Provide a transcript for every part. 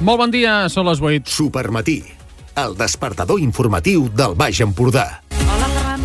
Molt bon dia, són les 8. Supermatí, el despertador informatiu del Baix Empordà. Hola, Ferran.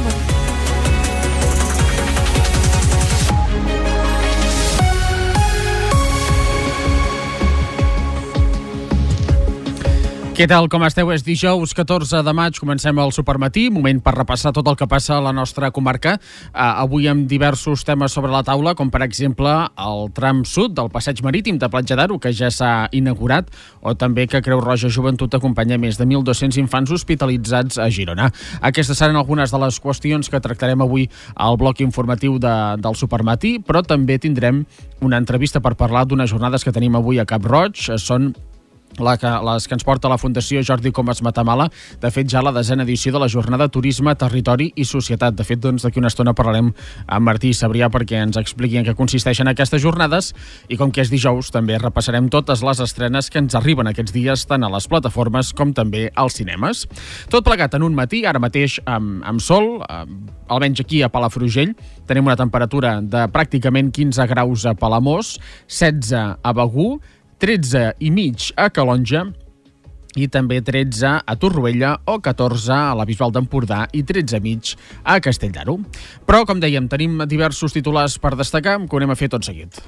Què tal, com esteu? És dijous 14 de maig, comencem el Supermatí, moment per repassar tot el que passa a la nostra comarca. Avui amb diversos temes sobre la taula, com per exemple el tram sud del passeig marítim de Platja d'Aro, que ja s'ha inaugurat, o també que Creu Roja Joventut acompanya més de 1.200 infants hospitalitzats a Girona. Aquestes seran algunes de les qüestions que tractarem avui al bloc informatiu del Supermatí, però també tindrem una entrevista per parlar d'unes jornades que tenim avui a Cap Roig. Són les que ens porta la Fundació Jordi Comas Matamala. De fet, ja la 10ª edició de la jornada Turisme, Territori i Societat. De fet, doncs, d'aquí una estona parlarem amb Martí Sabrià perquè ens expliqui en què consisteixen aquestes jornades, i com que és dijous, també repassarem totes les estrenes que ens arriben aquests dies tant a les plataformes com també als cinemes. Tot plegat en un matí, ara mateix amb sol, almenys aquí a Palafrugell. Tenim una temperatura de pràcticament 15 graus a Palamós, 16 a Begur, 13 i mig a Calonja i també 13 a Torroella o 14 a la Bisbal d'Empordà i 13 i mig a Castell d'Aro. Però, com dèiem, tenim diversos titulars per destacar, que ho anem a fer tot seguit.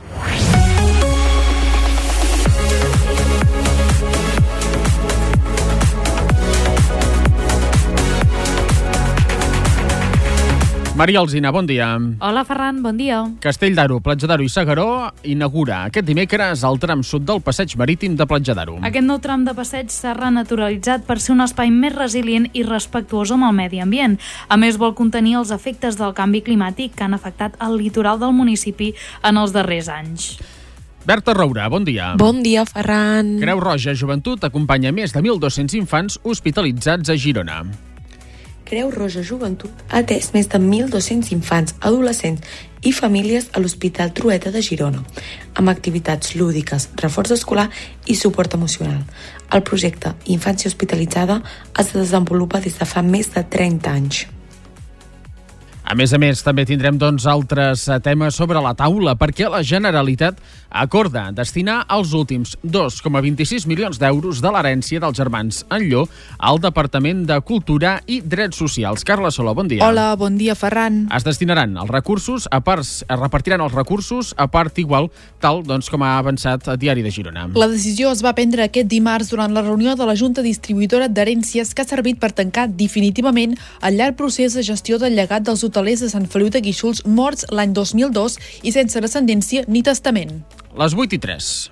Maria Alsina, bon dia. Hola, Ferran, bon dia. Castell d'Aro, Platja d'Aro i S'Agaró inaugura aquest dimecres el tram sud del passeig marítim de Platja d'Aro. Aquest nou tram de passeig s'ha renaturalitzat per ser un espai més resilient i respectuós amb el medi ambient. A més, vol contenir els efectes del canvi climàtic que han afectat el litoral del municipi en els darrers anys. Berta Roura, bon dia. Bon dia, Ferran. Creu Roja Joventut acompanya més de 1.200 infants hospitalitzats a Girona. Creu Roja Joventut ha atès més de 1.200 infants, adolescents i famílies a l'Hospital Trueta de Girona, amb activitats lúdiques, reforç escolar i suport emocional. El projecte Infància Hospitalitzada es desenvolupa des de fa més de 30 anys. A més, també tindrem altres temes sobre la taula, perquè la Generalitat acorda destinar els últims 2,26 milions d'euros de l'herència dels germans Enlló al Departament de Cultura i Drets Socials. Carla Solà, bon dia. Hola, bon dia, Ferran. Es destinaran els recursos es repartiran els recursos a part igual, tal com ha avançat el Diari de Girona. La decisió es va prendre aquest dimarts durant la reunió de la Junta Distribuïdora d'Herències, que ha servit per tancar definitivament el llarg procés de gestió del llegat dels hotelers de Sant Feliu de Guíxols morts l'any 2002 i sense descendència ni testament. Les 8:03.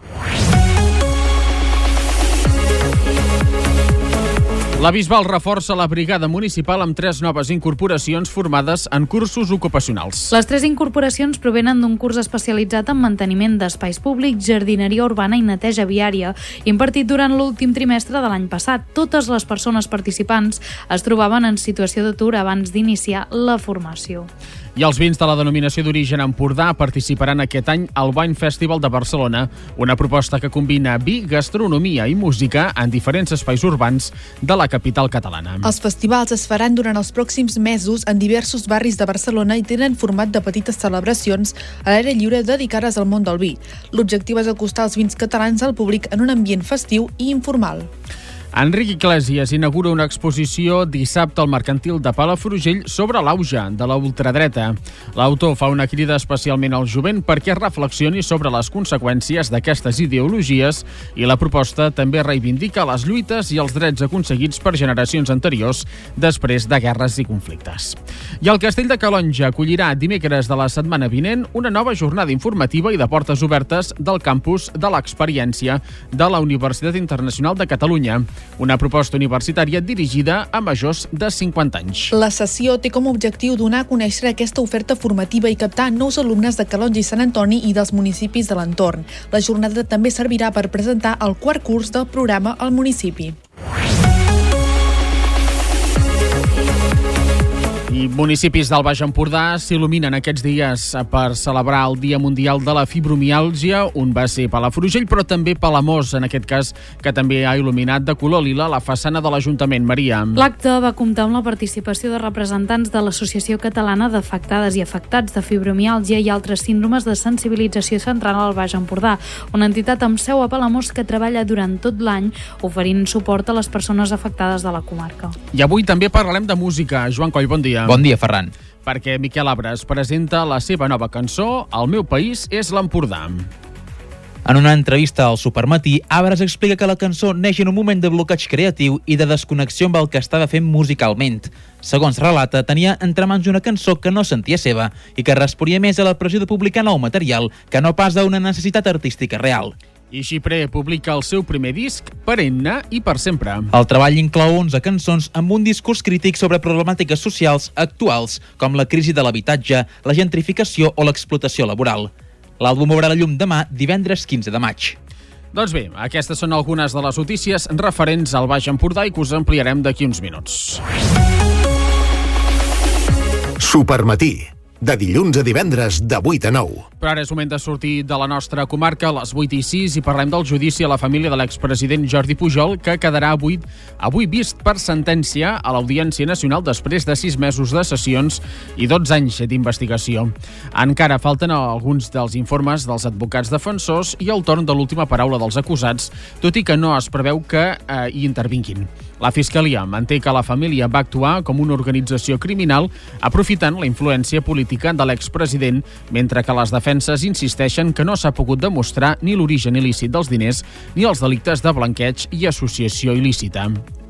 La Bisbal reforça la brigada municipal amb 3 noves incorporacions formades en cursos ocupacionals. Les 3 incorporacions provenen d'un curs especialitzat en manteniment d'espais públics, jardineria urbana i neteja viària, impartit durant l'últim trimestre de l'any passat. Totes les persones participants es trobaven en situació d'atur abans d'iniciar la formació. I els vins de la denominació d'origen Empordà participaran aquest any al Wine Festival de Barcelona, una proposta que combina vi, gastronomia i música en diferents espais urbans de la capital catalana. Els festivals es faran durant els pròxims mesos en diversos barris de Barcelona i tenen format de petites celebracions a l'aire lliure dedicades al món del vi. L'objectiu és acostar els vins catalans al públic en un ambient festiu i informal. Enric Iglesias inaugura una exposició dissabte al Mercantil de Palafrugell sobre l'auge de la ultradreta. L'autor fa una crida especialment al jovent perquè reflexioni sobre les conseqüències d'aquestes ideologies, i la proposta també reivindica les lluites i els drets aconseguits per generacions anteriors després de guerres i conflictes. I el Castell de Calonja acollirà dimecres de la setmana vinent una nova jornada informativa i de portes obertes del campus de l'experiència de la Universitat Internacional de Catalunya, una proposta universitària dirigida a majors de 50 anys. La sessió té com a objectiu donar a conèixer aquesta oferta formativa i captar nous alumnes de Calonja i Sant Antoni i dels municipis de l'entorn. La jornada també servirà per presentar el 4è curs del programa al municipi. I municipis del Baix Empordà s'il·luminen aquests dies per celebrar el Dia Mundial de la Fibromiàlgia. Un va ser Palafrugell, però també Palamós, en aquest cas, que també ha il·luminat de color lila la façana de l'Ajuntament. Maria. L'acte va comptar amb la participació de representants de l'Associació Catalana d'Afectades i Afectats de Fibromiàlgia i altres síndromes de sensibilització central al Baix Empordà, una entitat amb seu a Palamós que treballa durant tot l'any oferint suport a les persones afectades de la comarca. I avui també parlarem de música. Joan Coll, bon dia. Bon dia, Ferran. Perquè Miquel Abres presenta la seva nova cançó El meu país és l'Empordà. En una entrevista al Supermatí, Abres explica que la cançó neix en un moment de bloqueig creatiu i de desconnexió amb el que estava fent musicalment. Segons relata, tenia entre mans una cançó que no sentia seva i que responia més a la pressió de publicar nou material que no pas a una necessitat artística real. I Xiprer publica el seu primer disc, Perenne i per sempre. El treball inclou 11 cançons amb un discurs crític sobre problemàtiques socials actuals, com la crisi de l'habitatge, la gentrificació o l'explotació laboral. L'àlbum veurà la llum demà, divendres 15 de maig. Doncs bé, aquestes són algunes de les notícies referents al Baix Empordà i que us ampliarem d'aquí uns minuts. Supermatí, de dilluns a divendres de 8 a 9. Però ara és moment de sortir de la nostra comarca a les 8:06 i parlem del judici a la família de l'expresident Jordi Pujol, que quedarà avui vist per sentència a l'Audiència Nacional després de 6 mesos de sessions i 12 anys d'investigació. Encara falten alguns dels informes dels advocats defensors i el torn de l'última paraula dels acusats, tot i que no es preveu que hi intervinguin. La Fiscalia manté que la família va actuar com una organització criminal aprofitant la influència política de l'expresident, mentre que les defenses insisteixen que no s'ha pogut demostrar ni l'origen il·lícit dels diners ni els delictes de blanqueig i associació il·lícita.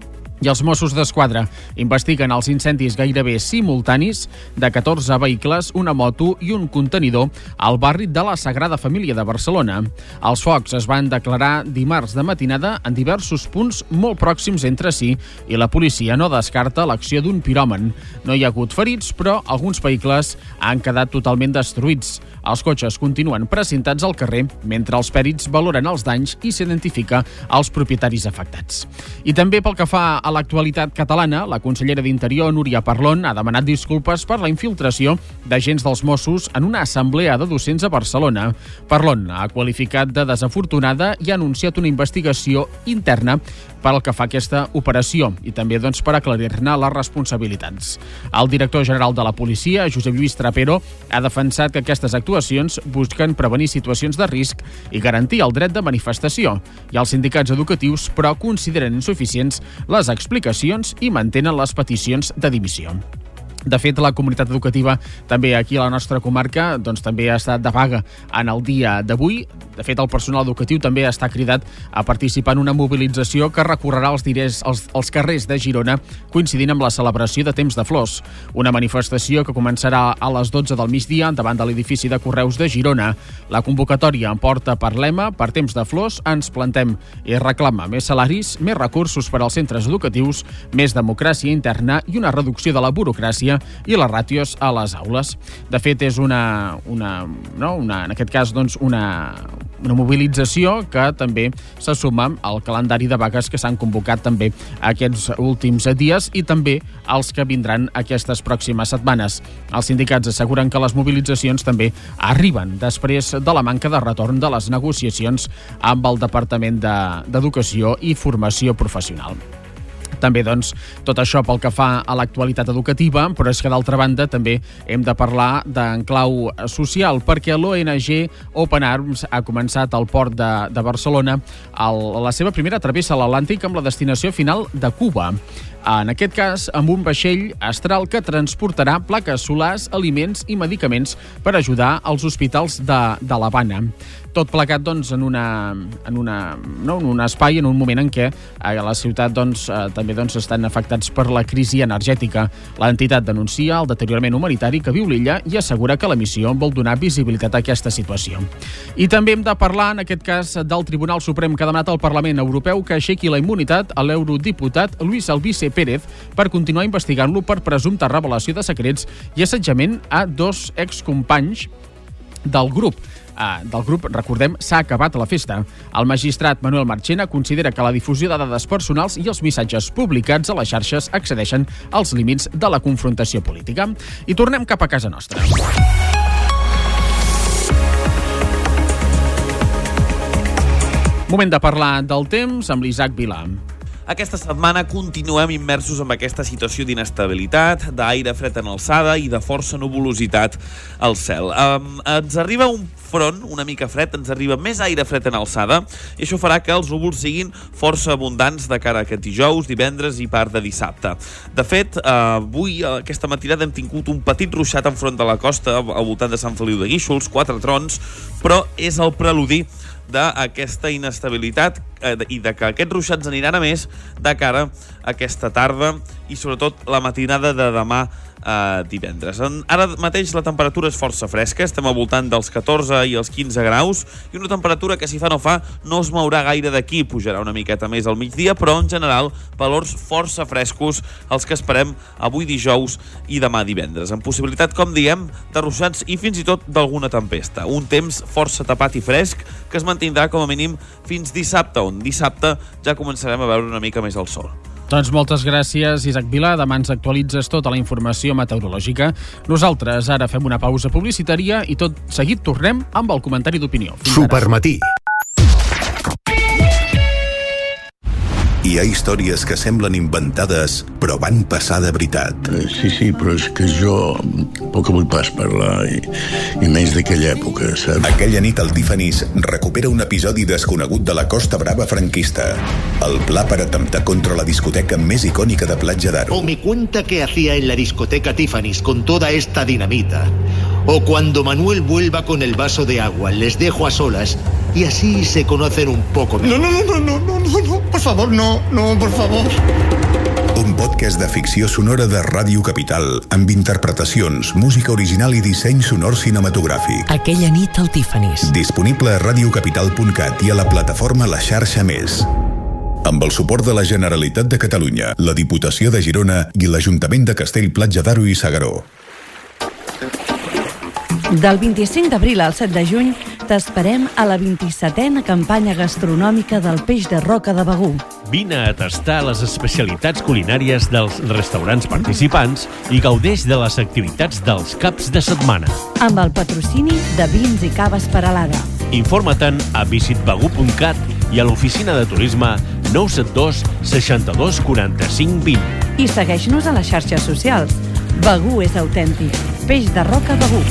I els Mossos d'Esquadra investiguen els incendis gairebé simultanis de 14 vehicles, una moto i un contenidor al barri de la Sagrada Família de Barcelona. Els focs es van declarar dimarts de matinada en diversos punts molt pròxims entre si i la policia no descarta l'acció d'un piròman. No hi ha hagut ferits, però alguns vehicles han quedat totalment destruïts. Els cotxes continuen precintats al carrer mentre els pèrits valoren els danys i s'identifica els propietaris afectats. I també pel que fa a l'actualitat catalana, la consellera d'Interior, Núria Parlon, ha demanat disculpes per la infiltració d'agents dels Mossos en una assemblea de docents a Barcelona. Parlon ha qualificat de desafortunada i ha anunciat una investigació interna per al que fa aquesta operació i també per aclarir-ne les responsabilitats. El director general de la policia, Josep Lluís Trapero, ha defensat que aquestes actuacions busquen prevenir situacions de risc i garantir el dret de manifestació. I els sindicats educatius, però, consideren insuficients les explicacions i mantenen les peticions de dimissió. De fet, la comunitat educativa també aquí a la nostra comarca també ha estat de vaga en el dia d'avui. De fet, el personal educatiu també està cridat a participar en una mobilització que recorrerà als carrers de Girona coincidint amb la celebració de Temps de Flors. Una manifestació que començarà a les 12 del migdia davant de l'edifici de Correus de Girona. La convocatòria porta per lema "Per Temps de Flors ens plantem" i reclama més salaris, més recursos per als centres educatius, més democràcia interna i una reducció de la burocràcia i les ràtios a les aules. De fet, és en aquest cas, una mobilització que també se suma al calendari de vagues que s'han convocat també aquests últims dies i també els que vindran aquestes pròximes setmanes. Els sindicats asseguren que les mobilitzacions també arriben després de la manca de retorn de les negociacions amb el Departament d'Educació i Formació Professional. També, tot això pel que fa a l'actualitat educativa, però és que, d'altra banda, també hem de parlar d'en clau social, perquè l'ONG Open Arms ha començat al port de Barcelona la seva primera travessa a l'Atlàntic amb la destinació final de Cuba. En aquest cas, amb un vaixell astral que transportarà plaques solars, aliments i medicaments per ajudar als hospitals de l'Havana. Tot plegat, en un espai, en un moment en què a la ciutat també estan afectats per la crisi energètica. L'entitat denuncia el deteriorament humanitari que viu l'illa i assegura que la missió vol donar visibilitat a aquesta situació. I també hem de parlar, en aquest cas, del Tribunal Suprem que ha demanat al Parlament Europeu que aixequi la immunitat a l'eurodiputat Luis Albize Pérez per continuar investigant-lo per presumpta revelació de secrets i assetjament a 2 excompanys del grup. del grup, recordem, s'ha acabat la festa. El magistrat Manuel Marchena considera que la difusió de dades personals i els missatges publicats a les xarxes excedeixen els límits de la confrontació política. I tornem cap a casa nostra. Moment de parlar del temps amb l'Isaac Vilà. Aquesta setmana continuem immersos en aquesta situació d'inestabilitat, d'aire fred en alçada i de força nuvolositat al cel. Ens arriba un front una mica fred, ens arriba més aire fred en alçada i això farà que els núvols siguin força abundants de cara a aquest dijous, divendres i part de dissabte. De fet, avui, aquesta matinada, hem tingut un petit ruixat enfront de la costa al voltant de Sant Feliu de Guíxols, 4 trons, però és el preludi d'aquesta inestabilitat i de que aquests ruixats aniran a més de cara a aquesta tarda i sobretot la matinada de demà divendres. Ara mateix la temperatura és força fresca, estem al voltant dels 14 i els 15 graus i una temperatura que si fa no fa no es mourà gaire d'aquí, pujarà una miqueta més al migdia, però en general valors força frescos els que esperem avui dijous i demà divendres, amb possibilitat, com diem, de ruixats i fins i tot d'alguna tempesta. Un temps força tapat i fresc que es mantindrà com a mínim fins dissabte, on dissabte ja començarem a veure una mica més el sol. Doncs moltes gràcies, Isaac Vilà. Demà ens actualitzes tota la informació meteorològica. Nosaltres ara fem una pausa publicitària i tot seguit tornem amb el comentari d'opinió. Supermatí. Hi ha històries que semblen inventades, però van passar de veritat. Sí, però és que jo poc vull pas parlar, i menys d'aquella època, saps? Aquella nit el Tiffany's recupera un episodi desconegut de la Costa Brava franquista. El pla per atemptar contra la discoteca més icònica de Platja d'Aro. O me cuenta qué hacía en la discoteca Tiffany's con toda esta dinamita. O cuando Manuel vuelva con el vaso de agua, les dejo a solas y así se conocen un poco mejor. No, por favor, no, por favor. Un podcast de ficció sonora de Ràdio Capital, amb interpretacions, música original i disseny sonor cinematogràfic. Aquella nit al Tiffany's. Disponible a radiocapital.cat i a la plataforma La Xarxa Més. Amb el suport de la Generalitat de Catalunya, la Diputació de Girona i l'Ajuntament de Castell, Platja d'Aro i S'Agaró. Del 25 d'abril al 7 de juny t'esperem a la 27a campanya gastronòmica del peix de roca de Begur. Vine a tastar les especialitats culinàries dels restaurants participants i gaudeix de les activitats dels caps de setmana. Amb el patrocini de Vins i Caves Peralada. Informa't-en a visitbegur.cat i a l'oficina de turisme 972 62 45 20. I segueix-nos a les xarxes socials. Begur és autèntic. Peix de roca Begur.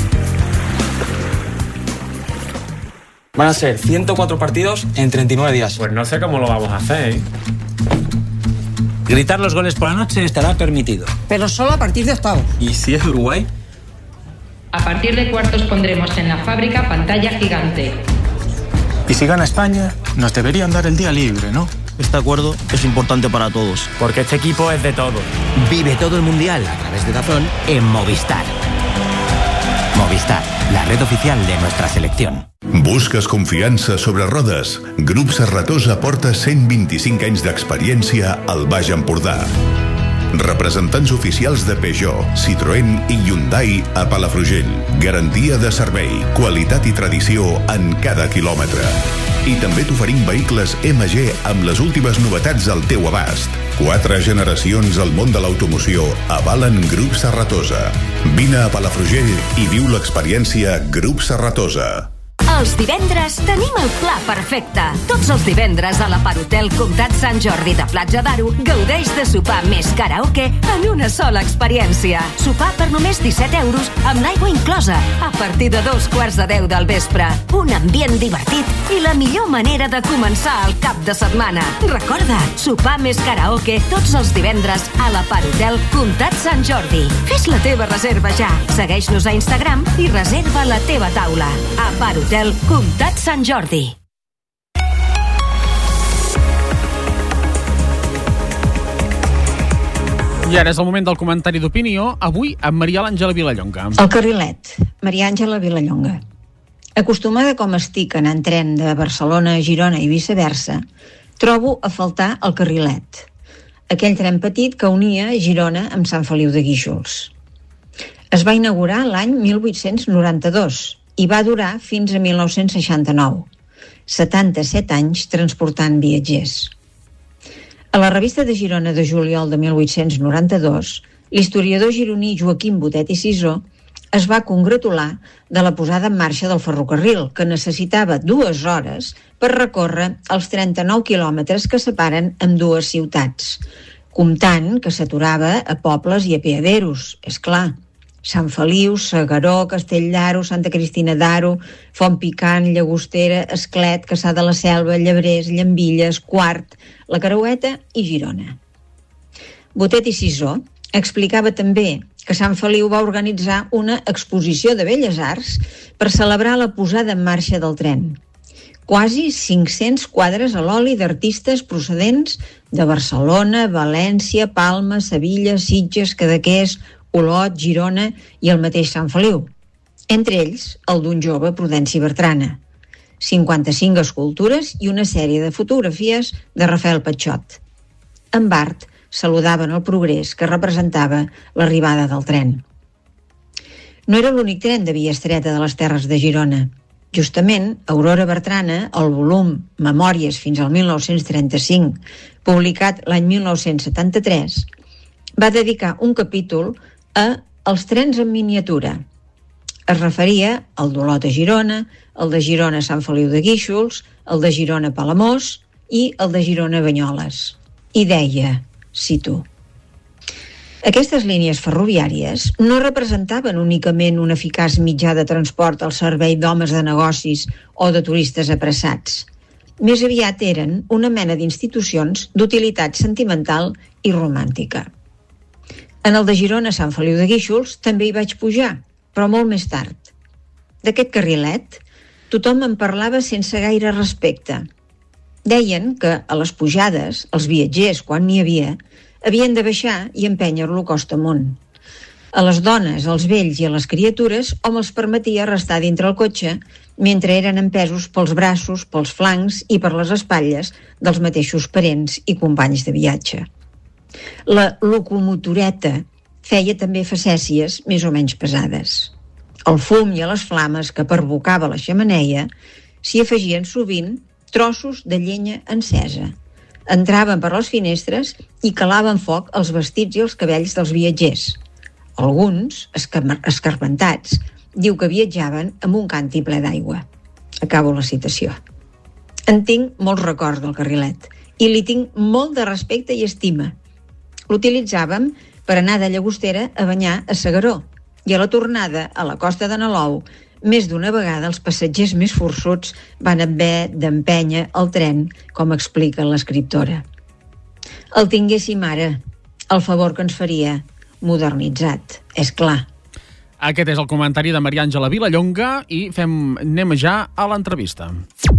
Van a ser 104 partidos en 39 días. Pues no sé cómo lo vamos a hacer, ¿eh? Gritar los goles por la noche estará permitido. Pero solo a partir de octavos. ¿Y si es Uruguay? A partir de cuartos pondremos en la fábrica pantalla gigante. Y si gana España, nos deberían dar el día libre, ¿no? Este acuerdo es importante para todos. Porque este equipo es de todos. Vive todo el Mundial a través de DAZN en Movistar. Movistar, la red oficial de nuestra selección. Busques confiança sobre rodes? Grup Serratosa porta 125 anys d'experiència al Baix Empordà. Representants oficials de Peugeot, Citroën i Hyundai a Palafrugell. Garantia de servei, qualitat i tradició en cada quilòmetre. I també t'oferim vehicles MG amb les últimes novetats al teu abast. 4 generacions al món de l'automoció avalen Grup Serratosa. Vine a Palafrugell i viu l'experiència Grup Serratosa. Els divendres tenim el pla perfecte. Tots els divendres a la Parhotel Comtat Sant Jordi de Platja d'Aro gaudeix de sopar més karaoke en una sola experiència. Sopar per només 17 euros amb l'aigua inclosa a partir de 9:45 del vespre. Un ambient divertit i la millor manera de començar el cap de setmana. Recorda, sopar més karaoke tots els divendres a la Parhotel Comtat Sant Jordi. Fes la teva reserva ja. Segueix-nos a Instagram i reserva la teva taula. A Parhotel Comtat Sant Jordi. I ara és el moment del comentari d'opinió, avui amb Maria Àngela Vilallonga. El carrilet, Maria Àngela Vilallonga. Acostumada com estic anant tren de Barcelona a Girona i viceversa, trobo a faltar el carrilet, aquell tren petit que unia Girona amb Sant Feliu de Guíxols. Es va inaugurar l'any 1892 i va durar fins a 1969. 77 anys transportant viatgers. A la revista de Girona de juliol de 1892, l'historiador gironí Joaquim Botet i Sisó es va congratular de la posada en marxa del ferrocarril, que necessitava 2 hores per recórrer els 39 quilòmetres que separen amb dues ciutats, comptant que s'aturava a pobles i apeaderos, és clar. Sant Feliu, S'Agaró, Castell d'Aro, Santa Cristina d'Aro, Font Picant, Llagostera, Esclet, Cassà de la Selva, Llebrers, Llambilles, Quart, la Creueta i Girona. Botet i Sisó explicava també que Sant Feliu va organitzar una exposició de belles arts per celebrar la posada en marxa del tren. Quasi 500 quadres a l'oli d'artistes procedents de Barcelona, València, Palma, Sevilla, Sitges, Cadaqués, Olot, Girona i el mateix Sant Feliu. Entre ells, el d'un jove, Prudenci Bertrana. 55 escultures i una sèrie de fotografies de Rafael Patxot. En Bart saludaven el progrés que representava l'arribada del tren. No era l'únic tren de via estreta de les terres de Girona. Justament, Aurora Bertrana, el volum Memòries fins al 1935, publicat l'any 1973, va dedicar un capítol a els trens en miniatura. Es referia al d'Olot a Girona, el de Girona a Sant Feliu de Guíxols, el de Girona a Palamós i el de Girona a Banyoles. I deia, cito: aquestes línies ferroviàries no representaven únicament un eficaç mitjà de transport al servei d'homes de negocis o de turistes apressats. Més aviat eren una mena d'institucions d'utilitat sentimental i romàntica. En el de Girona a Sant Feliu de Guíxols també hi vaig pujar, però molt més tard. D'aquest carrilet, tothom en parlava sense gaire respecte. Deien que a les pujades, els viatgers, quan n'hi havien de baixar i empènyer-lo costa amunt. A les dones, als vells i a les criatures hom els permetia restar dintre el cotxe mentre eren empesos pels braços, pels flancs i per les espatlles dels mateixos parents i companys de viatge. La locomotoreta feia també facècies més o menys pesades. Al fum i a les flames que provocava la xemeneia s'hi afegien sovint trossos de llenya encesa. Entraven per les finestres i calaven foc als vestits i els cabells dels viatgers. Alguns, escarmentats, diu que viatjaven amb un canti ple d'aigua. Acabo la citació. En tinc molts records del carrilet i li tinc molt de respecte i estima. L'utilitzàvem per anar de Llagostera a banyar a S'Agaró i a la tornada a la costa de Nalou més d'una vegada els passatgers més forçuts van haver d'empènyer el tren, com explica l'escriptora. El tinguéssim ara, el favor que ens faria, modernitzat, és clar. Aquest és el comentari de Maria Àngela Vilallonga i anem ja a l'entrevista.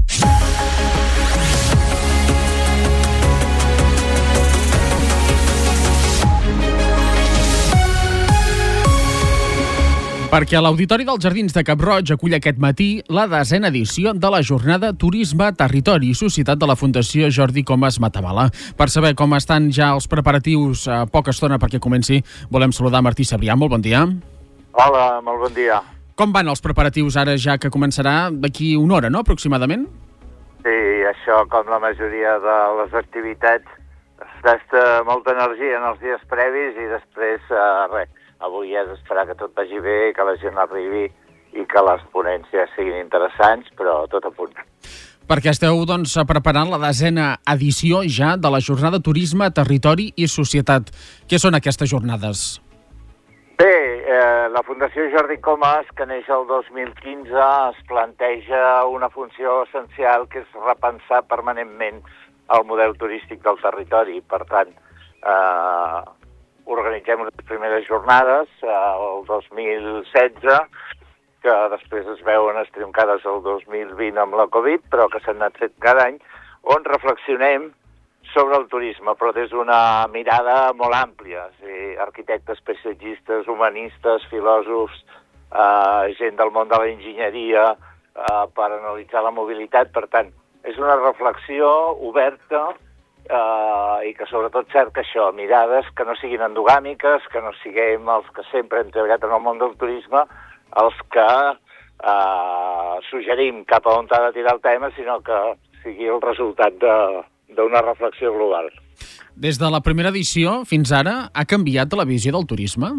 Perquè l'Auditori dels Jardins de Cap-roig acull aquest matí la 10a edició de la jornada Turisme, Territori i Societat de la Fundació Jordi Comas Matamala. Per saber com estan ja els preparatius a poca estona perquè comenci, volem saludar Martí Sabrià. Molt bon dia. Hola, molt bon dia. Com van els preparatius ara ja que començarà d'aquí una hora, no?, aproximadament? Sí, això, com la majoria de les activitats, es gasta molta energia en els dies previs i després, res. Avui és esperar que tot vagi bé, que la gent arribi i que les ponències siguin interessants, però tot a punt. Perquè esteu, doncs, preparant la 10a edició ja de la jornada Turisme, Territori i Societat. Què són aquestes jornades? Bé, la Fundació Jordi Comas, que neix el 2015, es planteja una funció essencial que és repensar permanentment el model turístic del territori. Per tant, organitzem les primeres jornades el 2016, que després es veuen estroncades el 2020 amb la Covid, però que s'han anat fent cada any, on reflexionem sobre el turisme, però des d'una mirada molt àmplia. Arquitectes, paisatgistes, humanistes, filòsofs, gent del món de la enginyeria, per analitzar la mobilitat. Per tant, és una reflexió oberta i que sobretot cerca això, mirades que no siguin endogàmiques, que no siguem els que sempre hem treballat en el món del turisme, els que suggerim cap a on ha de tirar el tema, sinó que sigui el resultat d'una reflexió global. Des de la primera edició fins ara, ha canviat la visió del turisme?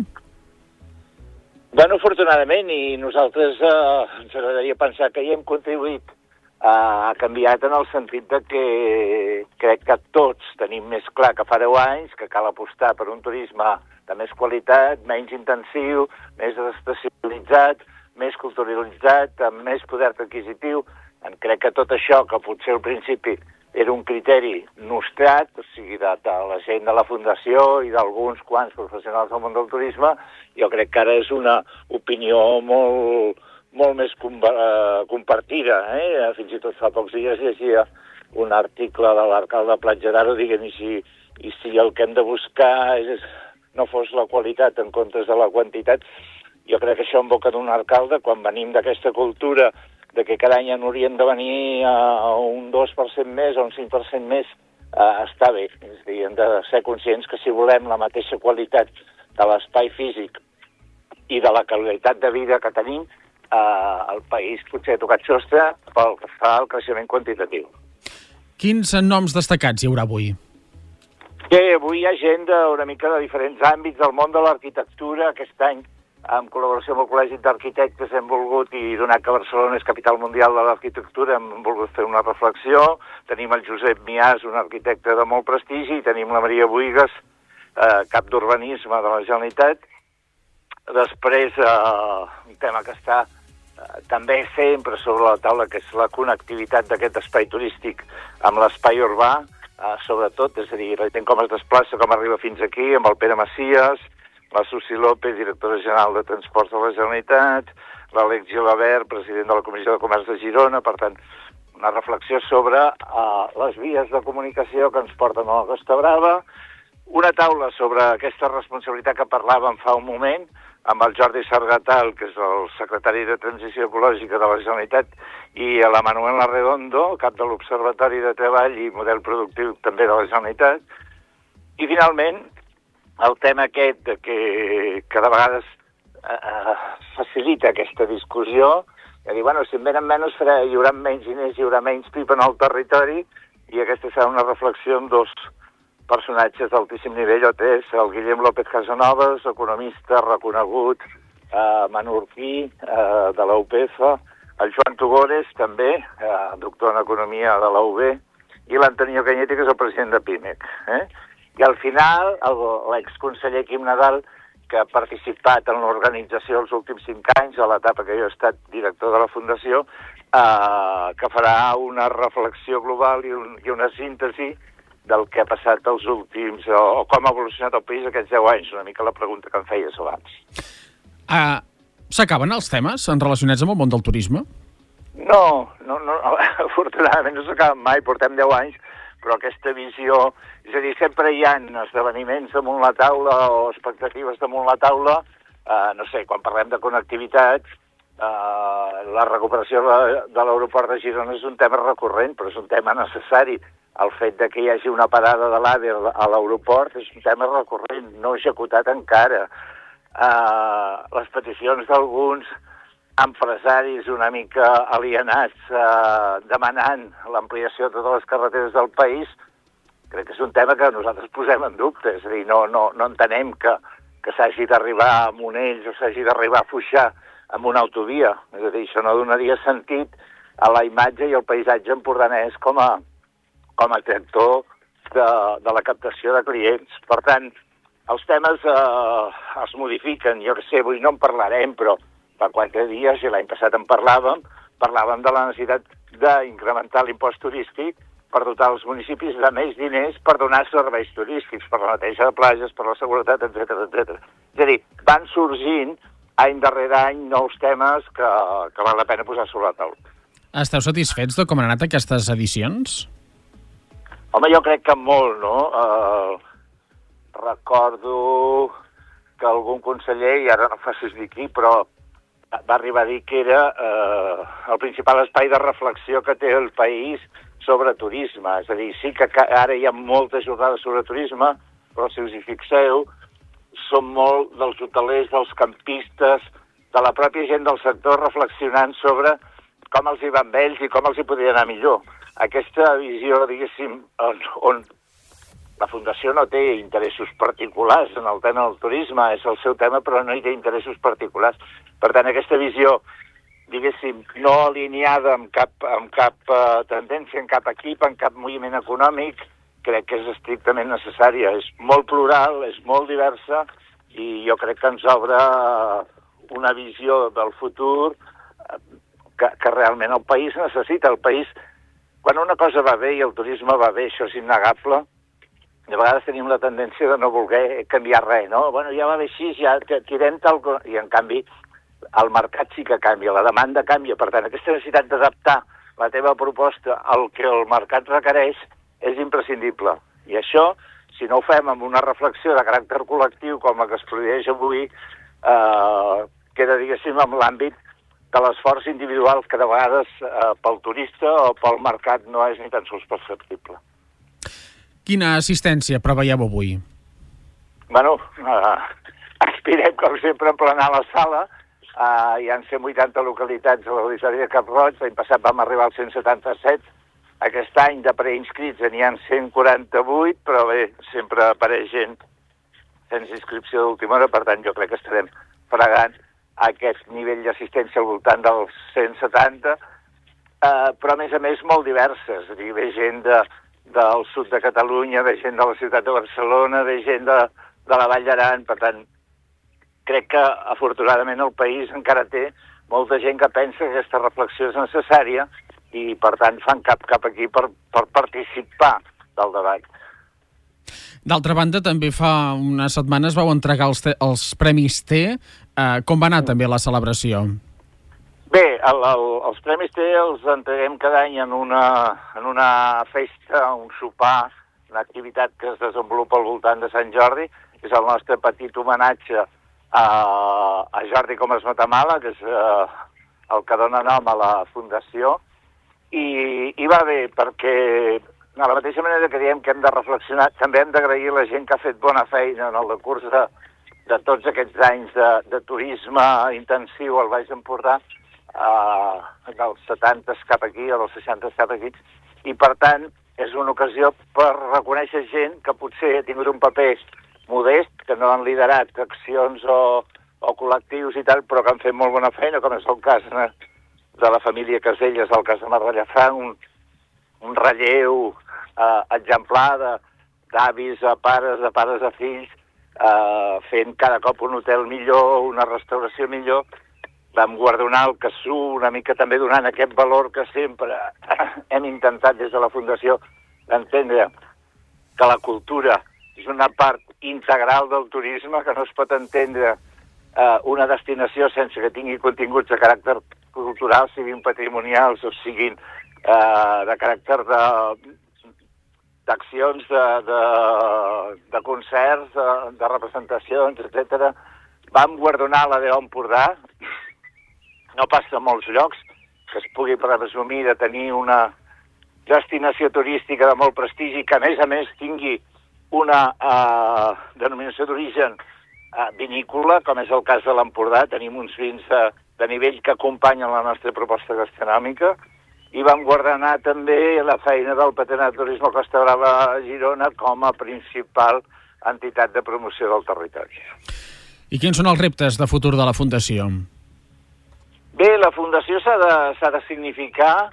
Bueno, afortunadament, i nosaltres ens agradaria pensar que hi hem contribuït. Ha canviat en el sentit de que crec que tots tenim més clar que fa 10 anys que cal apostar per un turisme de més qualitat, menys intensiu, més especialitzat, més culturalitzat, amb més poder adquisitiu. Crec que tot això, que potser al principi era un criteri nostrat, o sigui, de la gent de la Fundació i d'alguns quants professionals del món del turisme, jo crec que ara és una opinió molt més compartida. Fins i tot fa pocs dies llegia un article de l'alcalde de Platja d'Aro dient i si el que hem de buscar no fos la qualitat en comptes de la quantitat. Jo crec que això en boca d'un alcalde, quan venim d'aquesta cultura de que cada any n'haurien de venir un 2% més o un 5% més, està bé. És a dir, hem de ser conscients que si volem la mateixa qualitat de l'espai físic i de la qualitat de vida que tenim, el país potser ha tocat sostre pel que fa al creixement quantitatiu. Quins noms destacats hi haurà avui? Avui hi ha gent una mica de diferents àmbits del món de l'arquitectura. Aquest any, en col·laboració amb el Col·legi d'Arquitectes, hem volgut, i donat que Barcelona és capital mundial de l'arquitectura, hem volgut fer una reflexió. Tenim el Josep Miàs, un arquitecte de molt prestigi, i tenim la Maria Buigas, cap d'urbanisme de la Generalitat. Després, un tema que està també sempre sobre la taula, que és la connectivitat d'aquest espai turístic amb l'espai urbà, sobretot, és a dir, la gent com es desplaça, com arriba fins aquí, amb el Pere Macias, la Susi López, directora general de Transports de la Generalitat, l'Àlex Gilabert, president de la Comissió de Comerç de Girona. Per tant, una reflexió sobre les vies de comunicació que ens porten a la Costa Brava, una taula sobre aquesta responsabilitat que parlàvem fa un moment, amb el Jordi Sargatal, que és el secretari de Transició Ecològica de la Generalitat, i la Manuela Redondo, cap de l'Observatori de Treball i Model Productiu també de la Generalitat. I finalment, el tema aquest que de vegades facilita aquesta discussió, que dir, bueno, si en venen menys hi haurà menys diners, hi haurà menys pipa en el territori, i aquesta serà una reflexió amb dos personatges d'altíssim nivell, o tres, el Guillem López Casanovas, economista reconegut, menorquí, de la UPF, el Joan Tugores, també, doctor en economia de la UB, i l'Antonio Cañete, que és el president de PIMEC. I al final, l'exconseller Quim Nadal, que ha participat en l'organització els últims 5 anys, a l'etapa que jo he estat director de la Fundació, que farà una reflexió global i una síntesi del que ha passat els últims, o com ha evolucionat el país aquests 10 anys, una mica la pregunta que em feies abans. S'acaben els temes relacionats amb el món del turisme? No, afortunadament no s'acaben mai, portem 10 anys, però aquesta visió, és a dir, sempre hi ha esdeveniments damunt la taula o expectatives damunt la taula, no sé, quan parlem de connectivitat, la recuperació de l'aeroport de Girona és un tema recurrent, però és un tema necessari. El fet de que hi hagi una parada de l'AVE a l'aeroport és un tema recurrent, no executat encara. Les peticions d'alguns empresaris una mica alienats demanant l'ampliació de totes les carreteres del país, crec que és un tema que nosaltres posem en dubte. És a dir, no entenem que s'hagi d'arribar a Monells o s'hagi d'arribar a Foixà amb una autovia. És a dir, això no donaria sentit a la imatge i al paisatge empordanès com a tractor de la captació de clients. Per tant, els temes es modifiquen. Jo que sé, avui no en parlarem, però fa 4 dies, i l'any passat en parlàvem de la necessitat d'incrementar l'impost turístic per dotar els municipis de més diners per donar serveis turístics, per la neteja de platges, per la seguretat, etc. És a dir, van sorgint any darrere any nous temes que val la pena posar sobre la taula. Esteu satisfets de com han anat aquestes edicions? Home, jo crec que molt, no? Recordo que algun conseller, i ara no facis dir qui, però va arribar a dir que era el principal espai de reflexió que té el país sobre turisme. És a dir, sí que ara hi ha moltes jornades sobre turisme, però si us hi fixeu, són molt dels hotelers, dels campistes, de la pròpia gent del sector reflexionant sobre com els hi va amb ells i com els hi podria anar millor. Aquesta visió, diguéssim, on la Fundació no té interessos particulars en el tema del turisme, és el seu tema, però no hi té interessos particulars. Per tant, aquesta visió, diguéssim, no alineada amb cap tendència, en cap equip, en cap moviment econòmic, crec que és estrictament necessària. És molt plural, és molt diversa, i jo crec que ens obre una visió del futur que realment el país necessita. El país, quan una cosa va bé i el turisme va bé, això és innegable, de vegades tenim la tendència de no voler canviar res, no? Bueno, ja va bé així, ja tirem tal cosa. I en canvi, el mercat sí que canvia, la demanda canvia. Per tant, aquesta necessitat d'adaptar la teva proposta al que el mercat requereix és imprescindible. I això, si no ho fem amb una reflexió de caràcter col·lectiu com la que es produeix avui, queda, diguéssim, en l'àmbit de l'esforç individual que de vegades pel turista o pel mercat no és ni tan sols perceptible. Quina assistència preveieu avui? Bueno, aspirem, com sempre, a emplenar la sala. Hi ha 180 localitats a l'Auditori de Cap-roig. L'any passat vam arribar als 177. Aquest any de preinscrits n'hi ha 148, però bé, sempre apareix gent sense inscripció d'última hora, per tant jo crec que estarem fregant aquest nivell d'assistència al voltant dels 170, però a més molt diverses. És a dir, ve gent del sud de Catalunya, ve gent de la ciutat de Barcelona, ve gent de la Vall d'Aran. Per tant, crec que afortunadament el país encara té molta gent que pensa que aquesta reflexió és necessària i per tant fan cap aquí per participar del debat. D'altra banda, també fa unes setmanes vau entregar els Premis T. Com va anar també la celebració? Bé, els Premis T els entreguem cada any en una festa, un sopar, una activitat que es desenvolupa al voltant de Sant Jordi. És el nostre petit homenatge a Jordi Comas Matamala, que és el que dona nom a la Fundació. I va bé, perquè de la mateixa manera que diem que hem de reflexionar, també hem d'agrair a la gent que ha fet bona feina en el decurs de tots aquests anys de turisme intensiu al Baix Empordà, dels 70 cap aquí o dels 60 cap aquí, i per tant és una ocasió per reconèixer gent que potser ha tingut un paper modest, que no han liderat accions o col·lectius i tal, però que han fet molt bona feina, com és el cas de la família Caselles, el cas de Mar de Llafranc, un relleu exemplar d'avis a pares, de pares a fills, fent cada cop un hotel millor, una restauració millor. Vam guardonar el Cassú, una mica també donant aquest valor que sempre hem intentat des de la Fundació d'entendre que la cultura és una part integral del turisme, que no es pot entendre una destinació sense que tingui continguts de caràcter cultural, siguin patrimonials o siguin de caràcter d'accions, de concerts, de representacions, etc. Vam guardonar la d'O Empordà. No passa a molts llocs que es pugui presumir de tenir una destinació turística de molt prestigi, que a més tingui una denominació d'origen vinícola, com és el cas de l'Empordà. Tenim uns vins de nivell que acompanyen la nostra proposta gastronòmica. I vam guardonar també la feina del Patronat de Turisme Costa Brava a Girona com a principal entitat de promoció del territori. I quins són els reptes de futur de la Fundació? Bé, la Fundació s'ha de significar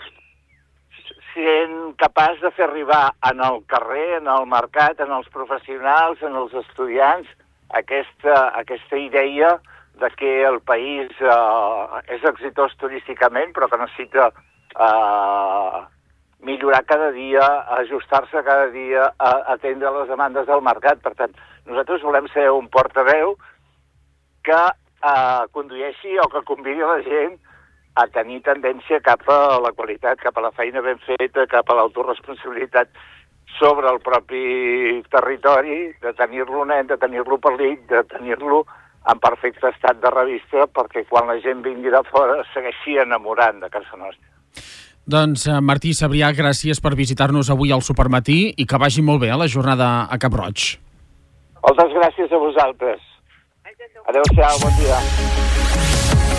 sent capaç de fer arribar en el carrer, en el mercat, en els professionals, en els estudiants, aquesta idea de que el país és exitós turísticament, però que necessita millorar cada dia, ajustar-se cada dia, atendre les demandes del mercat. Per tant, nosaltres volem ser un portaveu que condueixi o que convidi la gent a tenir tendència cap a la qualitat, cap a la feina ben feta, cap a l'autoresponsabilitat sobre el propi territori, de tenir-lo net, de tenir-lo pel·lit, de tenir-lo en perfecte estat de revista, perquè quan la gent vingui de fora segueixi enamorant de casa nostra. Doncs Martí Sabrià, gràcies per visitar-nos avui al Supermatí i que vagi molt bé a la jornada a Cap-roig. Moltes gràcies a vosaltres. Adéu-siau, bon dia.